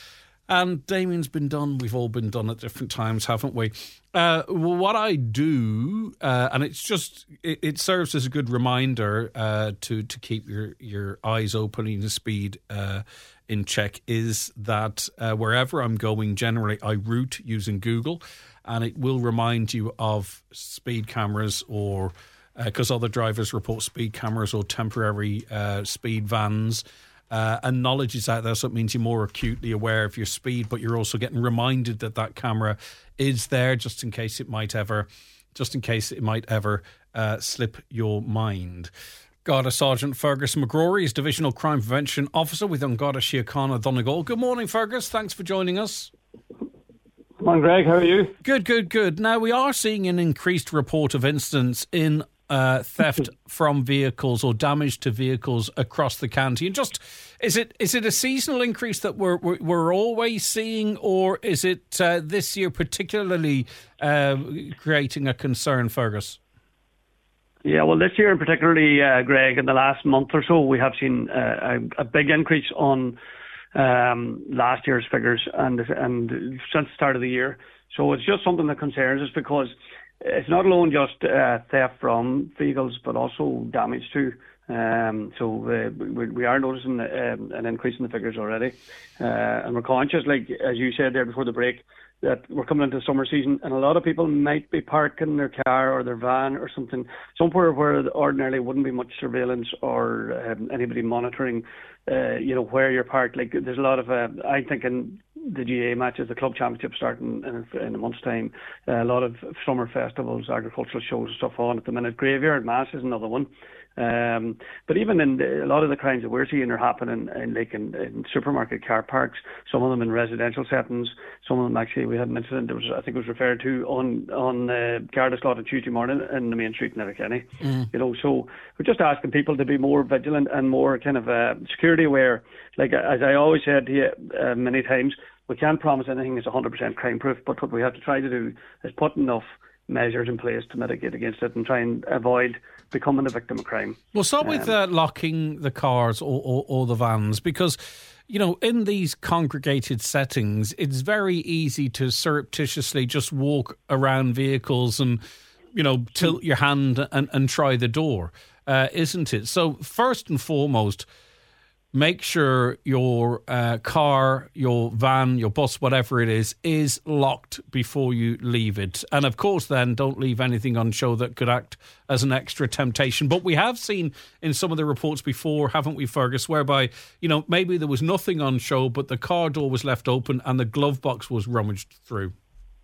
S2: And Damien's been done. We've all been done at different times, haven't we? Uh, well, what I do, uh, and it's just, it, it serves as a good reminder uh, to to keep your, your eyes open and your speed uh, in check, is that uh, wherever I'm going, generally I route using Google, and it will remind you of speed cameras, or because uh, other drivers report speed cameras or temporary uh, speed vans. Uh, and knowledge is out there, so it means you're more acutely aware of your speed, but you're also getting reminded that that camera is there, just in case it might ever, just in case it might ever uh, slip your mind. Garda Sergeant Fergus McGrory is Divisional Crime Prevention Officer with An Garda Síochána Donegal. Good morning, Fergus. Thanks for joining us.
S8: Come on, Greg. How are you?
S2: Good, good, good. Now, we are seeing an increased report of incidents in uh, theft from vehicles or damage to vehicles across the county. And just, is it is it a seasonal increase that we're we're, we're always seeing, or is it uh, this year particularly uh, creating a concern, Fergus?
S8: Yeah, well, this year particularly, uh, Greg, in the last month or so, we have seen uh, a, a big increase on um, last year's figures and and since the start of the year. So it's just something that concerns us, because it's not alone just uh, theft from vehicles, but also damage too. Um, so uh, we, we are noticing um, an increase in the figures already, uh, and we're conscious, like as you said there before the break, that we're coming into the summer season, and a lot of people might be parking their car or their van or something somewhere where ordinarily wouldn't be much surveillance or um, anybody monitoring, uh, you know, where you're parked. Like there's a lot of, uh, I think in the G A A matches, the club championship starting in, in a month's time, uh, a lot of summer festivals, agricultural shows and stuff on at the minute. Graveyard Mass is another one. Um, but even in the, a lot of the crimes that we're seeing are happening in, like in, in supermarket car parks, some of them in residential settings, some of them actually, we had an incident that was, I think it was referred to on on uh, Garda's Lot on Tuesday morning in the main street in Letterkenny. Mm. You know, so we're just asking people to be more vigilant and more kind of uh, security aware. Like as I always said to you uh, many times, we can't promise anything is one hundred percent crime proof, but what we have to try to do is put enough measures in place to mitigate against it and try and avoid becoming a victim of crime.
S2: We'll start um, with uh, locking the cars or, or, or the vans, because, you know, in these congregated settings, it's very easy to surreptitiously just walk around vehicles and, you know, tilt your hand and, and try the door, uh, isn't it? So first and foremost, make sure your uh, car, your van, your bus, whatever it is, is locked before you leave it. And of course, then don't leave anything on show that could act as an extra temptation. But we have seen in some of the reports before, haven't we, Fergus, whereby, you know, maybe there was nothing on show, but the car door was left open and the glove box was rummaged through.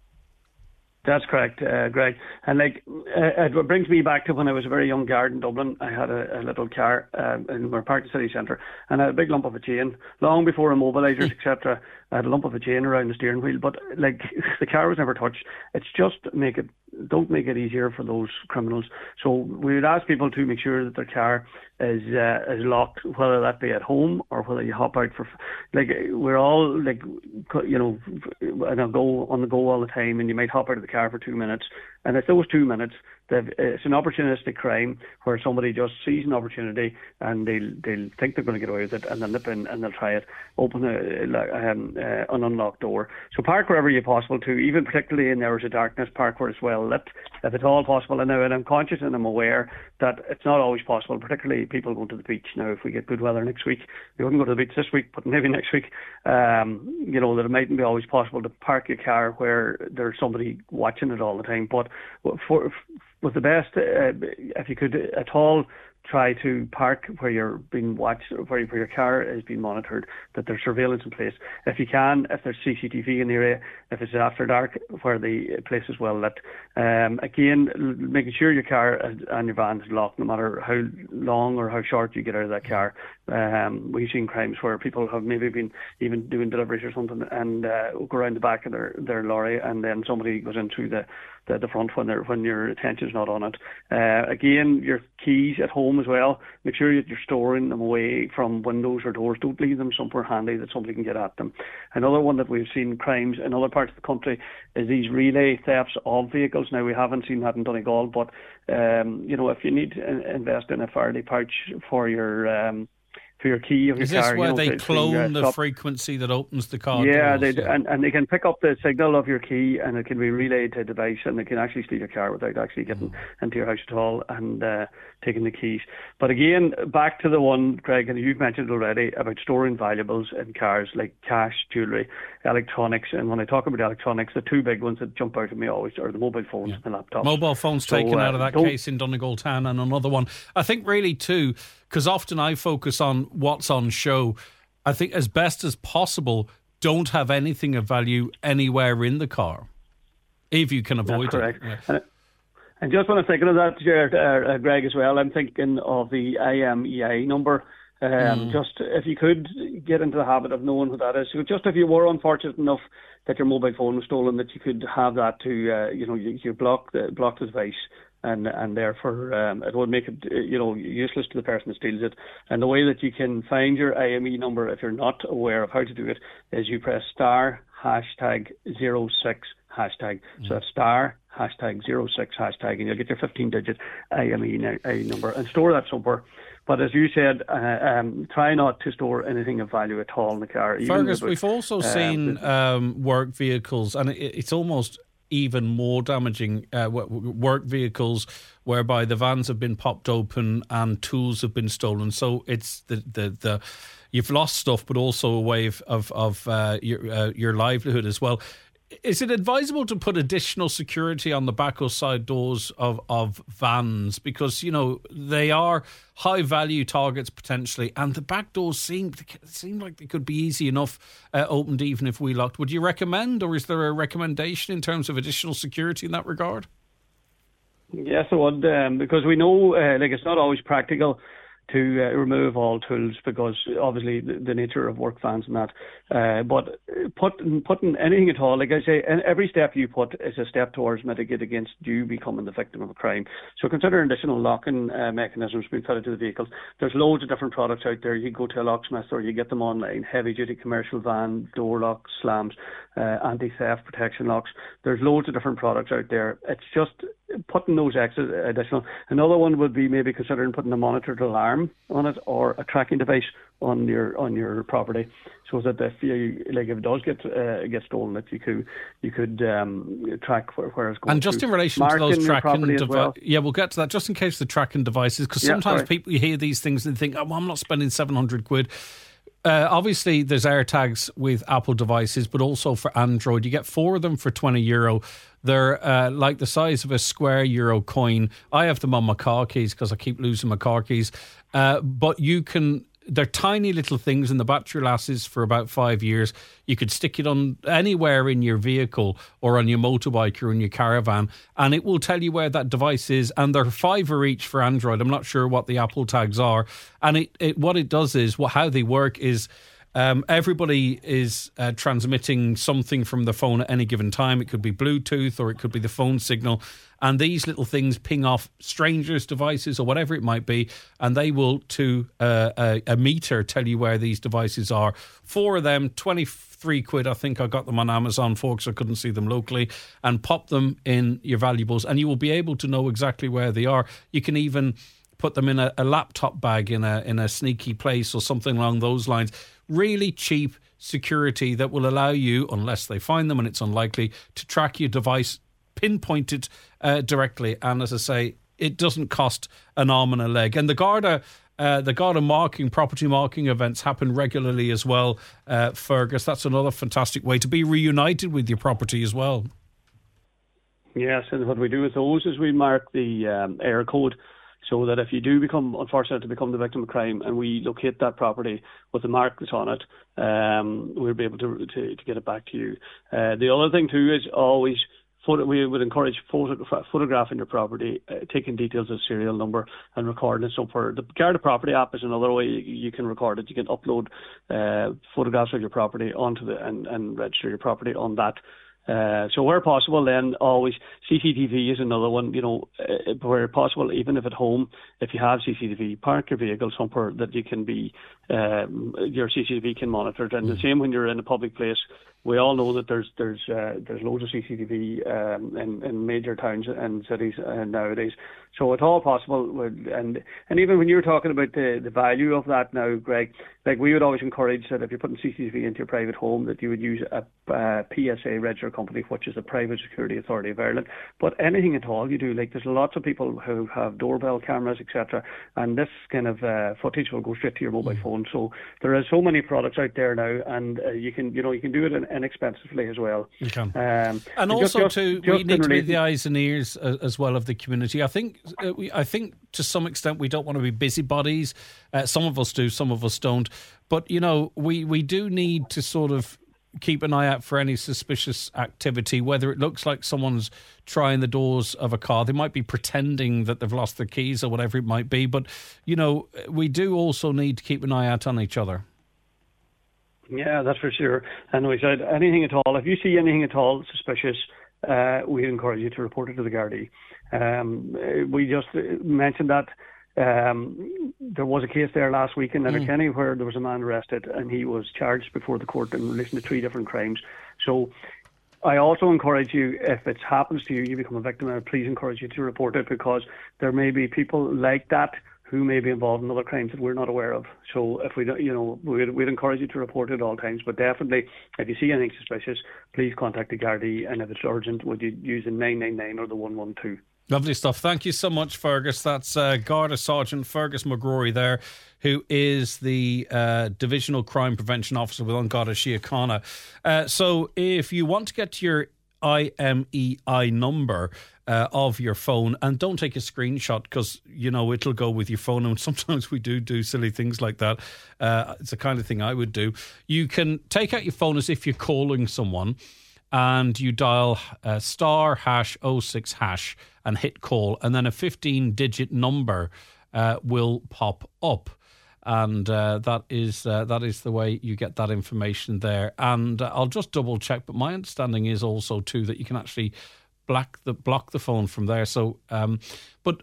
S8: That's correct, uh, Greg. And like, uh, it brings me back to when I was a very young guard in Dublin. I had a, a little car uh, and we were parked in the city centre, and I had a big lump of a chain. Long before immobilisers, et cetera, I had a lump of a chain around the steering wheel. But like, the car was never touched. It's just make it, don't make it easier for those criminals. So we would ask people to make sure that their car is uh, is locked, whether that be at home or whether you hop out for, like, we're all like, you know, and I'll go on the go all the time, and you might hop out of the car for two minutes, and it's those two minutes that it's an opportunistic crime where somebody just sees an opportunity and they'll they'll think they're going to get away with it, and they'll nip in and they'll try it, open a, um, uh, an unlocked door. So park wherever you're possible to, even particularly in hours of darkness, park where it's well lit, if it's all possible. And now, and I'm conscious and I'm aware that it's not always possible, particularly people going to the beach. Now, if we get good weather next week, we wouldn't go to the beach this week, but maybe next week, um, you know, that it mightn't be always possible to park your car where there's somebody watching it all the time. But for was the best, uh, if you could at all try to park where you're being watched, where, where your car is being monitored, that there's surveillance in place. If you can, if there's C C T V in the area, if it's after dark, where the place is well lit. Um, again, making sure your car and your van is locked, no matter how long or how short you get out of that car. Um, we've seen crimes where people have maybe been even doing deliveries or something and uh, go around the back of their, their lorry, and then somebody goes in through the, the, the front when, they're, when your attention's not on it. Uh, again, your keys at home as well. Make sure that you're storing them away from windows or doors. Don't leave them somewhere handy that somebody can get at them. Another one that we've seen crimes in other parts of the country is these relay thefts of vehicles. Now, we haven't seen that in Donegal, but um, you know, if you need to invest in a Faraday pouch for your um, for your key of your
S2: is
S8: car.
S2: Is this where
S8: you know,
S2: they
S8: to,
S2: clone
S8: to, uh,
S2: the
S8: stop.
S2: frequency that opens the car
S8: yeah,
S2: doors?
S8: they,
S2: Yeah,
S8: and, and they can pick up the signal of your key, and it can be relayed to a device, and they can actually steal your car without actually getting mm. into your house at all and uh, taking the keys. But again, back to the one, Greg, and you've mentioned already, about storing valuables in cars like cash, jewellery, electronics. And when I talk about electronics, the two big ones that jump out at me always are the mobile phones yeah. and laptops.
S2: Mobile phones
S8: so,
S2: taken
S8: uh,
S2: out of that case in Donegal Town, and another one. I think really too, because often I focus on what's on show. I think as best as possible, don't have anything of value anywhere in the car, if you can avoid
S8: That's correct.
S2: it. Yeah.
S8: And, and just when I'm thinking of that, uh, uh, Greg, as well, I'm thinking of the I M E I number. Um, mm. Just if you could get into the habit of knowing what that is. So just if you were unfortunate enough that your mobile phone was stolen, that you could have that to, uh, you know, you, you block the block the device and and therefore um, it would make it you know useless to the person that steals it. And the way that you can find your I M E number if you're not aware of how to do it is you press star hashtag zero six hashtag. Mm. So that's star hashtag zero six hashtag, and you'll get your fifteen digit I M E number and store that somewhere. But as you said, uh, um, try not to store anything of value at all in the car.
S2: Fergus, we've also uh, seen um, work vehicles, and it, it's almost even more damaging, uh, work vehicles whereby the vans have been popped open and tools have been stolen. So it's the the, the you've lost stuff, but also a way of of, of uh, your uh, your livelihood as well. Is it advisable to put additional security on the back or side doors of, of vans? Because, you know, they are high value targets potentially, and the back doors seem, seem like they could be easy enough uh, opened even if we locked. Would you recommend, or is there a recommendation in terms of additional security in that regard?
S8: Yes, I would, um, because we know uh, like it's not always practical to uh, remove all tools because obviously the, the nature of work vans and that. Uh, but putting, putting anything at all, like I say, every step you put is a step towards mitigate against you becoming the victim of a crime. So consider additional locking uh, mechanisms being fitted to the vehicles. There's loads of different products out there. You go to a locksmith or you get them online. Heavy duty commercial van, door locks, slams, uh, anti-theft protection locks. There's loads of different products out there. It's just putting those extra additional. Another one would be maybe considering putting a monitored alarm on it or a tracking device on your on your property, so that if you like if it does get uh, get stolen, that you could you could um, track where, where it's going.
S2: And just
S8: to.
S2: in relation
S8: Mark
S2: to those tracking devices, well. yeah, we'll get to that. Just in case the tracking devices, because
S8: yeah,
S2: sometimes
S8: sorry.
S2: people you hear these things and think, oh, well, I'm not spending seven hundred quid. Uh, obviously, there's AirTags with Apple devices, but also for Android. You get four of them for twenty euro. They're uh, like the size of a square euro coin. I have them on my car keys because I keep losing my car keys. Uh, but you can... They're tiny little things, and the battery lasts for about five years. You could stick it on anywhere in your vehicle or on your motorbike or in your caravan, and it will tell you where that device is. And they're fiver each for Android. I'm not sure what the Apple tags are. And it, it what it does is, what how they work is, Um, everybody is uh, transmitting something from the phone at any given time. It could be Bluetooth or it could be the phone signal. And these little things ping off strangers' devices or whatever it might be. And they will, to uh, a, a meter, tell you where these devices are. Four of them, twenty-three quid. I think I got them on Amazon for because I couldn't see them locally. And pop them in your valuables. And you will be able to know exactly where they are. You can even put them in a, a laptop bag in a in a sneaky place or something along those lines. Really cheap security that will allow you, unless they find them, and it's unlikely, to track your device, pinpoint it uh, directly. And as I say, it doesn't cost an arm and a leg. And the Garda, uh, the Garda marking, property marking events happen regularly as well, uh, Fergus. That's another fantastic way to be reunited with your property as well.
S8: Yes, and what we do with those is we mark the um, air code, so that if you do become, unfortunate to become the victim of crime, and we locate that property with the mark that's on it, um, we'll be able to, to to get it back to you. Uh, the other thing too is always, photo, we would encourage photo, photographing your property, uh, taking details of serial number and recording it. So for the Garda Property app is another way you, you can record it. You can upload uh, photographs of your property onto the and, and register your property on that. Uh, so where possible, then always C C T V is another one. You know, uh, where possible, even if at home, if you have C C T V, park your vehicle somewhere that you can be, um, your C C T V can monitor it. And mm. the same when you're in a public place. We all know that there's there's uh, there's loads of C C T V um, in, in major towns and cities uh, nowadays. So it's all possible, and and even when you're talking about the, the value of that now, Greg, like we would always encourage that if you're putting C C T V into your private home, that you would use a, a P S A registered company, which is the Private Security Authority of Ireland. But anything at all you do, like there's lots of people who have doorbell cameras, et cetera, and this kind of uh, footage will go straight to your mobile mm. phone. So there are so many products out there now, and uh, you can you know you can do it in, inexpensively as well.
S2: You can.
S8: Um,
S2: and also just, too, just we need to be the eyes and ears uh, as well of the community. I think uh, we, I think to some extent we don't want to be busybodies. Uh, some of us do, some of us don't. But you know, we we do need to sort of keep an eye out for any suspicious activity, whether it looks like someone's trying the doors of a car. They might be pretending that they've lost their keys or whatever it might be. But you know, we do also need to keep an eye out on each other. Yeah,
S8: that's for sure. And we said anything at all. If you see anything at all suspicious, uh, we encourage you to report it to the Gardaí. Um, we just mentioned that um, there was a case there last week in Letterkenny mm. where there was a man arrested and he was charged before the court in relation to three different crimes. So I also encourage you, if it happens to you, you become a victim, I please encourage you to report it, because there may be people like that who may be involved in other crimes that we're not aware of. So if we don't, you know, we'd, we'd encourage you to report it at all times. But definitely, if you see anything suspicious, please contact the Gardaí, and if it's urgent, would you use the nine nine nine or the one one two?
S2: Lovely stuff. Thank you so much, Fergus. That's uh, Garda Sergeant Fergus McGrory there, who is the uh, Divisional Crime Prevention Officer with An Garda Síochána. Uh, so if you want to get to your I M E I number uh, of your phone, and don't take a screenshot, because, you know, it'll go with your phone, and sometimes we do do silly things like that. Uh, it's the kind of thing I would do. You can take out your phone as if you're calling someone, and you dial uh, star hash oh six hash and hit call, and then a fifteen digit number uh, will pop up. And uh, that is uh, that is the way you get that information there. And uh, I'll just double check, but my understanding is also too that you can actually block the block the phone from there. So, um, but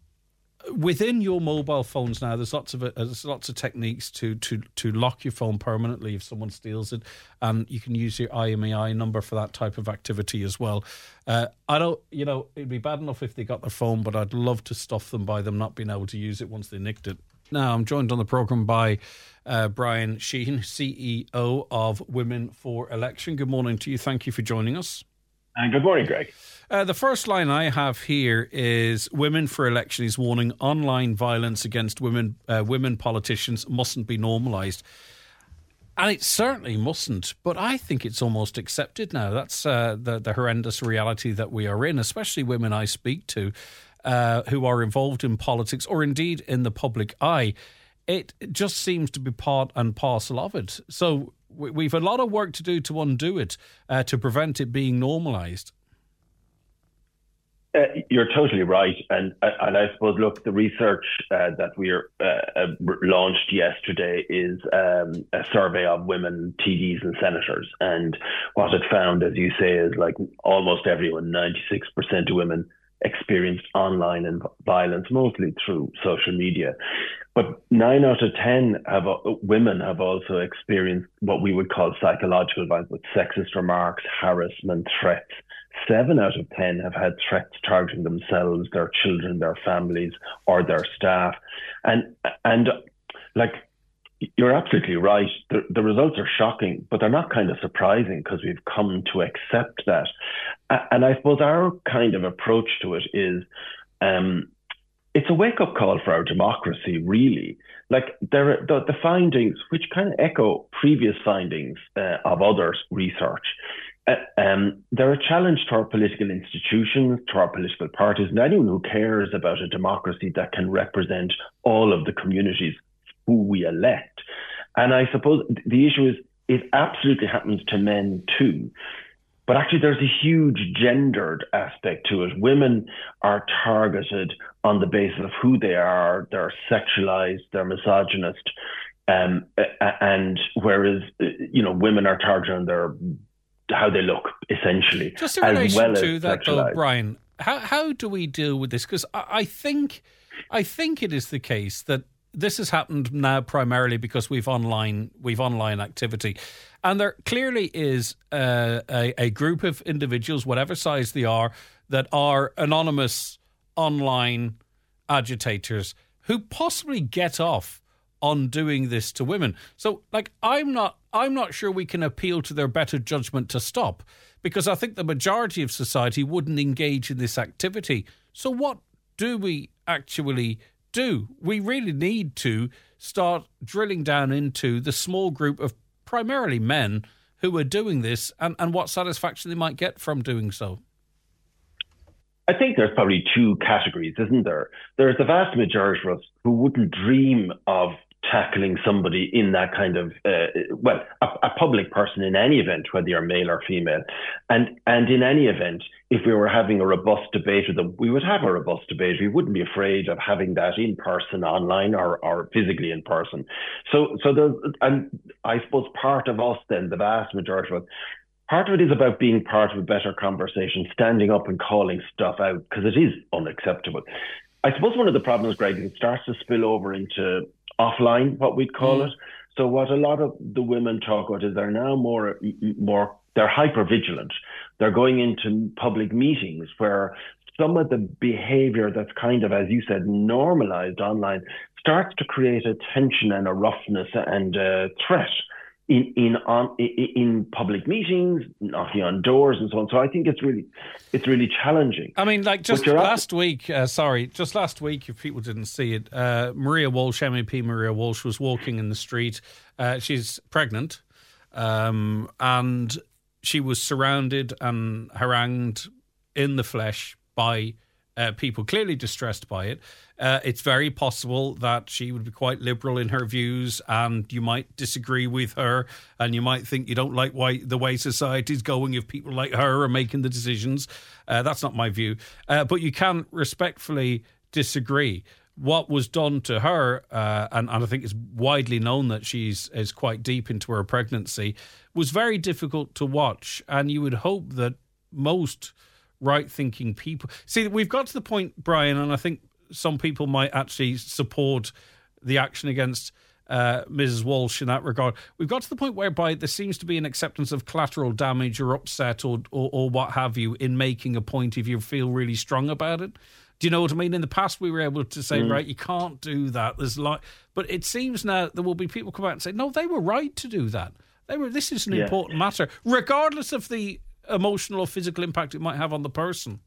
S2: within your mobile phones now, there's lots of uh, there's lots of techniques to to to lock your phone permanently if someone steals it, and you can use your I M E I number for that type of activity as well. Uh, I don't, you know, it'd be bad enough if they got their phone, but I'd love to stuff them by them not being able to use it once they nicked it. Now, I'm joined on the programme by uh, Brian Sheehan, C E O of Women for Election. Good morning to you. Thank you for joining us.
S9: And good morning, Greg.
S2: Uh, the first line I have here is Women for Election is warning online violence against women uh, women politicians mustn't be normalised. And it certainly mustn't, but I think it's almost accepted now. That's uh, the, the horrendous reality that we are in, especially women I speak to uh, who are involved in politics or indeed in the public eye. It just seems to be part and parcel of it. So we, we've a lot of work to do to undo it, uh, to prevent it being normalised.
S9: Uh, you're totally right, and and I suppose, look, the research uh, that we are uh, launched yesterday is um, a survey of women T Ds and senators, and what it found, as you say, is like almost everyone, ninety-six percent of women experienced online and violence, mostly through social media. But nine out of ten have uh, women have also experienced what we would call psychological violence, with sexist remarks, harassment, threats. Seven out of ten have had threats targeting themselves, their children, their families, or their staff. And and like, you're absolutely right. The, the results are shocking, but they're not kind of surprising because we've come to accept that. And I suppose our kind of approach to it is, um, it's a wake-up call for our democracy, really. Like, there are the, the findings, which kind of echo previous findings uh, of other research. Uh, um, they're a challenge to our political institutions, to our political parties, and anyone who cares about a democracy that can represent all of the communities who we elect. And I suppose the issue is, it absolutely happens to men too. But actually, there's a huge gendered aspect to it. Women are targeted on the basis of who they are. They're sexualized, they're misogynist. Um, and whereas, you know, women are targeted on their how they look, essentially.
S2: Just in relation well to that, though, Brian, how how do we deal with this? Because I, I think I think it is the case that this has happened now primarily because we've online we've online activity, and there clearly is uh, a a group of individuals, whatever size they are, that are anonymous online agitators who possibly get off on doing this to women. So, like, I'm not I'm not sure we can appeal to their better judgment to stop, because I think the majority of society wouldn't engage in this activity. So what do we actually do? We really need to start drilling down into the small group of primarily men who are doing this, and, and what satisfaction they might get from doing so.
S9: I think there's probably two categories, isn't there? There's the vast majority of us who wouldn't dream of tackling somebody in that kind of, uh, well, a, a public person in any event, whether you're male or female. And and in any event, if we were having a robust debate with them, we would have a robust debate. We wouldn't be afraid of having that in person, online, or, or physically in person. So, so there's, and I suppose part of us then, the vast majority of us, part of it is about being part of a better conversation, standing up and calling stuff out, because it is unacceptable. I suppose one of the problems, Greg, is it starts to spill over into offline, what we'd call mm. it. So what a lot of the women talk about is they're now more, more they're hyper vigilant. They're going into public meetings where some of the behavior that's kind of, as you said, normalized online starts to create a tension and a roughness and a threat in in on in public meetings, knocking on doors and so on. So I think it's really it's really challenging.
S2: I mean, like just last week, uh, sorry, just last week, if people didn't see it, uh, Maria Walsh, M P Maria Walsh, was walking in the street. Uh, she's pregnant, um, and she was surrounded and harangued in the flesh by uh, people clearly distressed by it. Uh, it's very possible that she would be quite liberal in her views, and you might disagree with her, and you might think you don't like why the way society's going if people like her are making the decisions. Uh, that's not my view. Uh, but you can respectfully disagree. What was done to her, uh, and, and I think it's widely known that she's is quite deep into her pregnancy, was very difficult to watch. And you would hope that most right-thinking people... See, we've got to the point, Brian, and I think some people might actually support the action against uh, Missus Walsh in that regard. We've got to the point whereby there seems to be an acceptance of collateral damage or upset or, or, or what have you in making a point if you feel really strong about it. Do you know what I mean? In the past, we were able to say, mm. right, you can't do that. There's like, but it seems now there will be people come out and say, no, they were right to do that. They were. This is an yeah. important matter, regardless of the emotional or physical impact it might have on the person.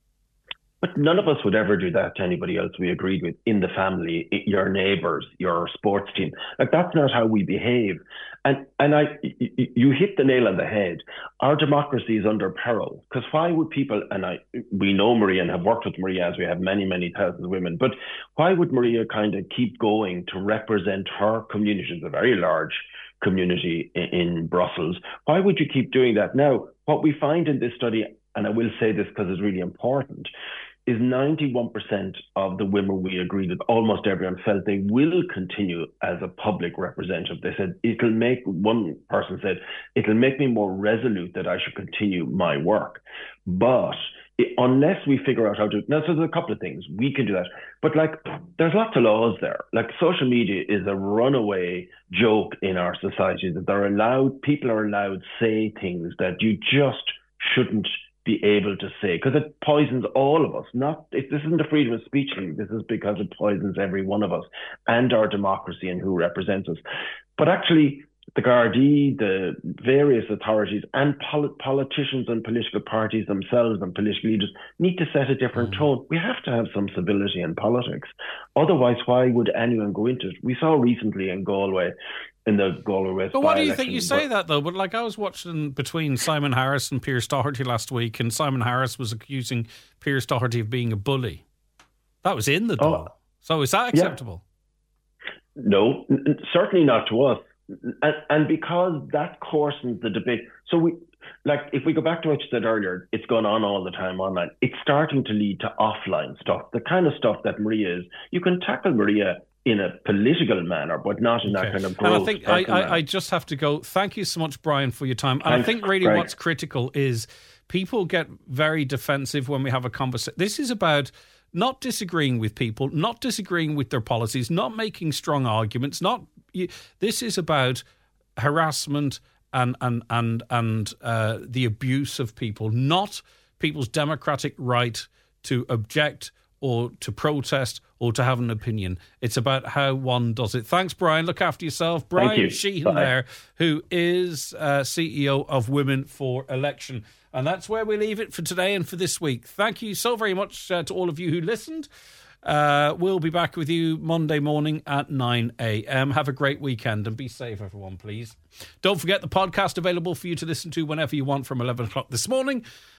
S9: But none of us would ever do that to anybody else we agreed with in the family, your neighbours, your sports team. Like, that's not how we behave. And and I, you hit the nail on the head. Our democracy is under peril. Because why would people, and I, we know Maria and have worked with Maria as we have many, many thousands of women, but why would Maria kind of keep going to represent her community? It's a very large community in, in Brussels. Why would you keep doing that? Now, what we find in this study, and I will say this because it's really important, is ninety-one percent of the women we agreed with, almost everyone, felt they will continue as a public representative. They said, it'll make, one person said, it'll make me more resolute that I should continue my work. But it, unless we figure out how to, now, so there's a couple of things, we can do that. But like, there's lots of laws there. Like, social media is a runaway joke in our society, that they're allowed, people are allowed to say things that you just shouldn't be able to say, because it poisons all of us. Not if this isn't a freedom of speech thing, this is because it poisons every one of us and our democracy and who represents us. But actually, the Gardaí, the various authorities and pol- politicians and political parties themselves and political leaders need to set a different mm. tone. We have to have some civility in politics. Otherwise, why would anyone go into it? We saw recently in Galway, in the Galway West.
S2: But what do you think? You say that though, but like, I was watching between Simon Harris and Pierce Doherty last week, and Simon Harris was accusing Pierce Doherty of being a bully. That was in the door. Oh, so is that acceptable?
S9: Yeah. No, n- certainly not to us. And, and because that coarsens the debate. So we, like, if we go back to what you said earlier, it's going on all the time online. It's starting to lead to offline stuff, the kind of stuff that Maria is. You can tackle Maria in a political manner, but not in okay. that kind of gross.
S2: And I think I, I, I just have to go. Thank you so much, Brian, for your time. And Thanks, I think really Greg. What's critical is people get very defensive when we have a conversation. This is about not disagreeing with people, not disagreeing with their policies, not making strong arguments. Not you, this is about harassment and and and and uh, the abuse of people, not people's democratic right to object or to protest or to have an opinion. It's about how one does it. Thanks, Brian. Look after yourself. Brian you. Sheehan Bye. There, who is uh, C E O of Women for Election. And that's where we leave it for today and for this week. Thank you so very much uh, to all of you who listened. Uh, we'll be back with you Monday morning at nine a.m. Have a great weekend and be safe, everyone, please. Don't forget the podcast available for you to listen to whenever you want from eleven o'clock this morning.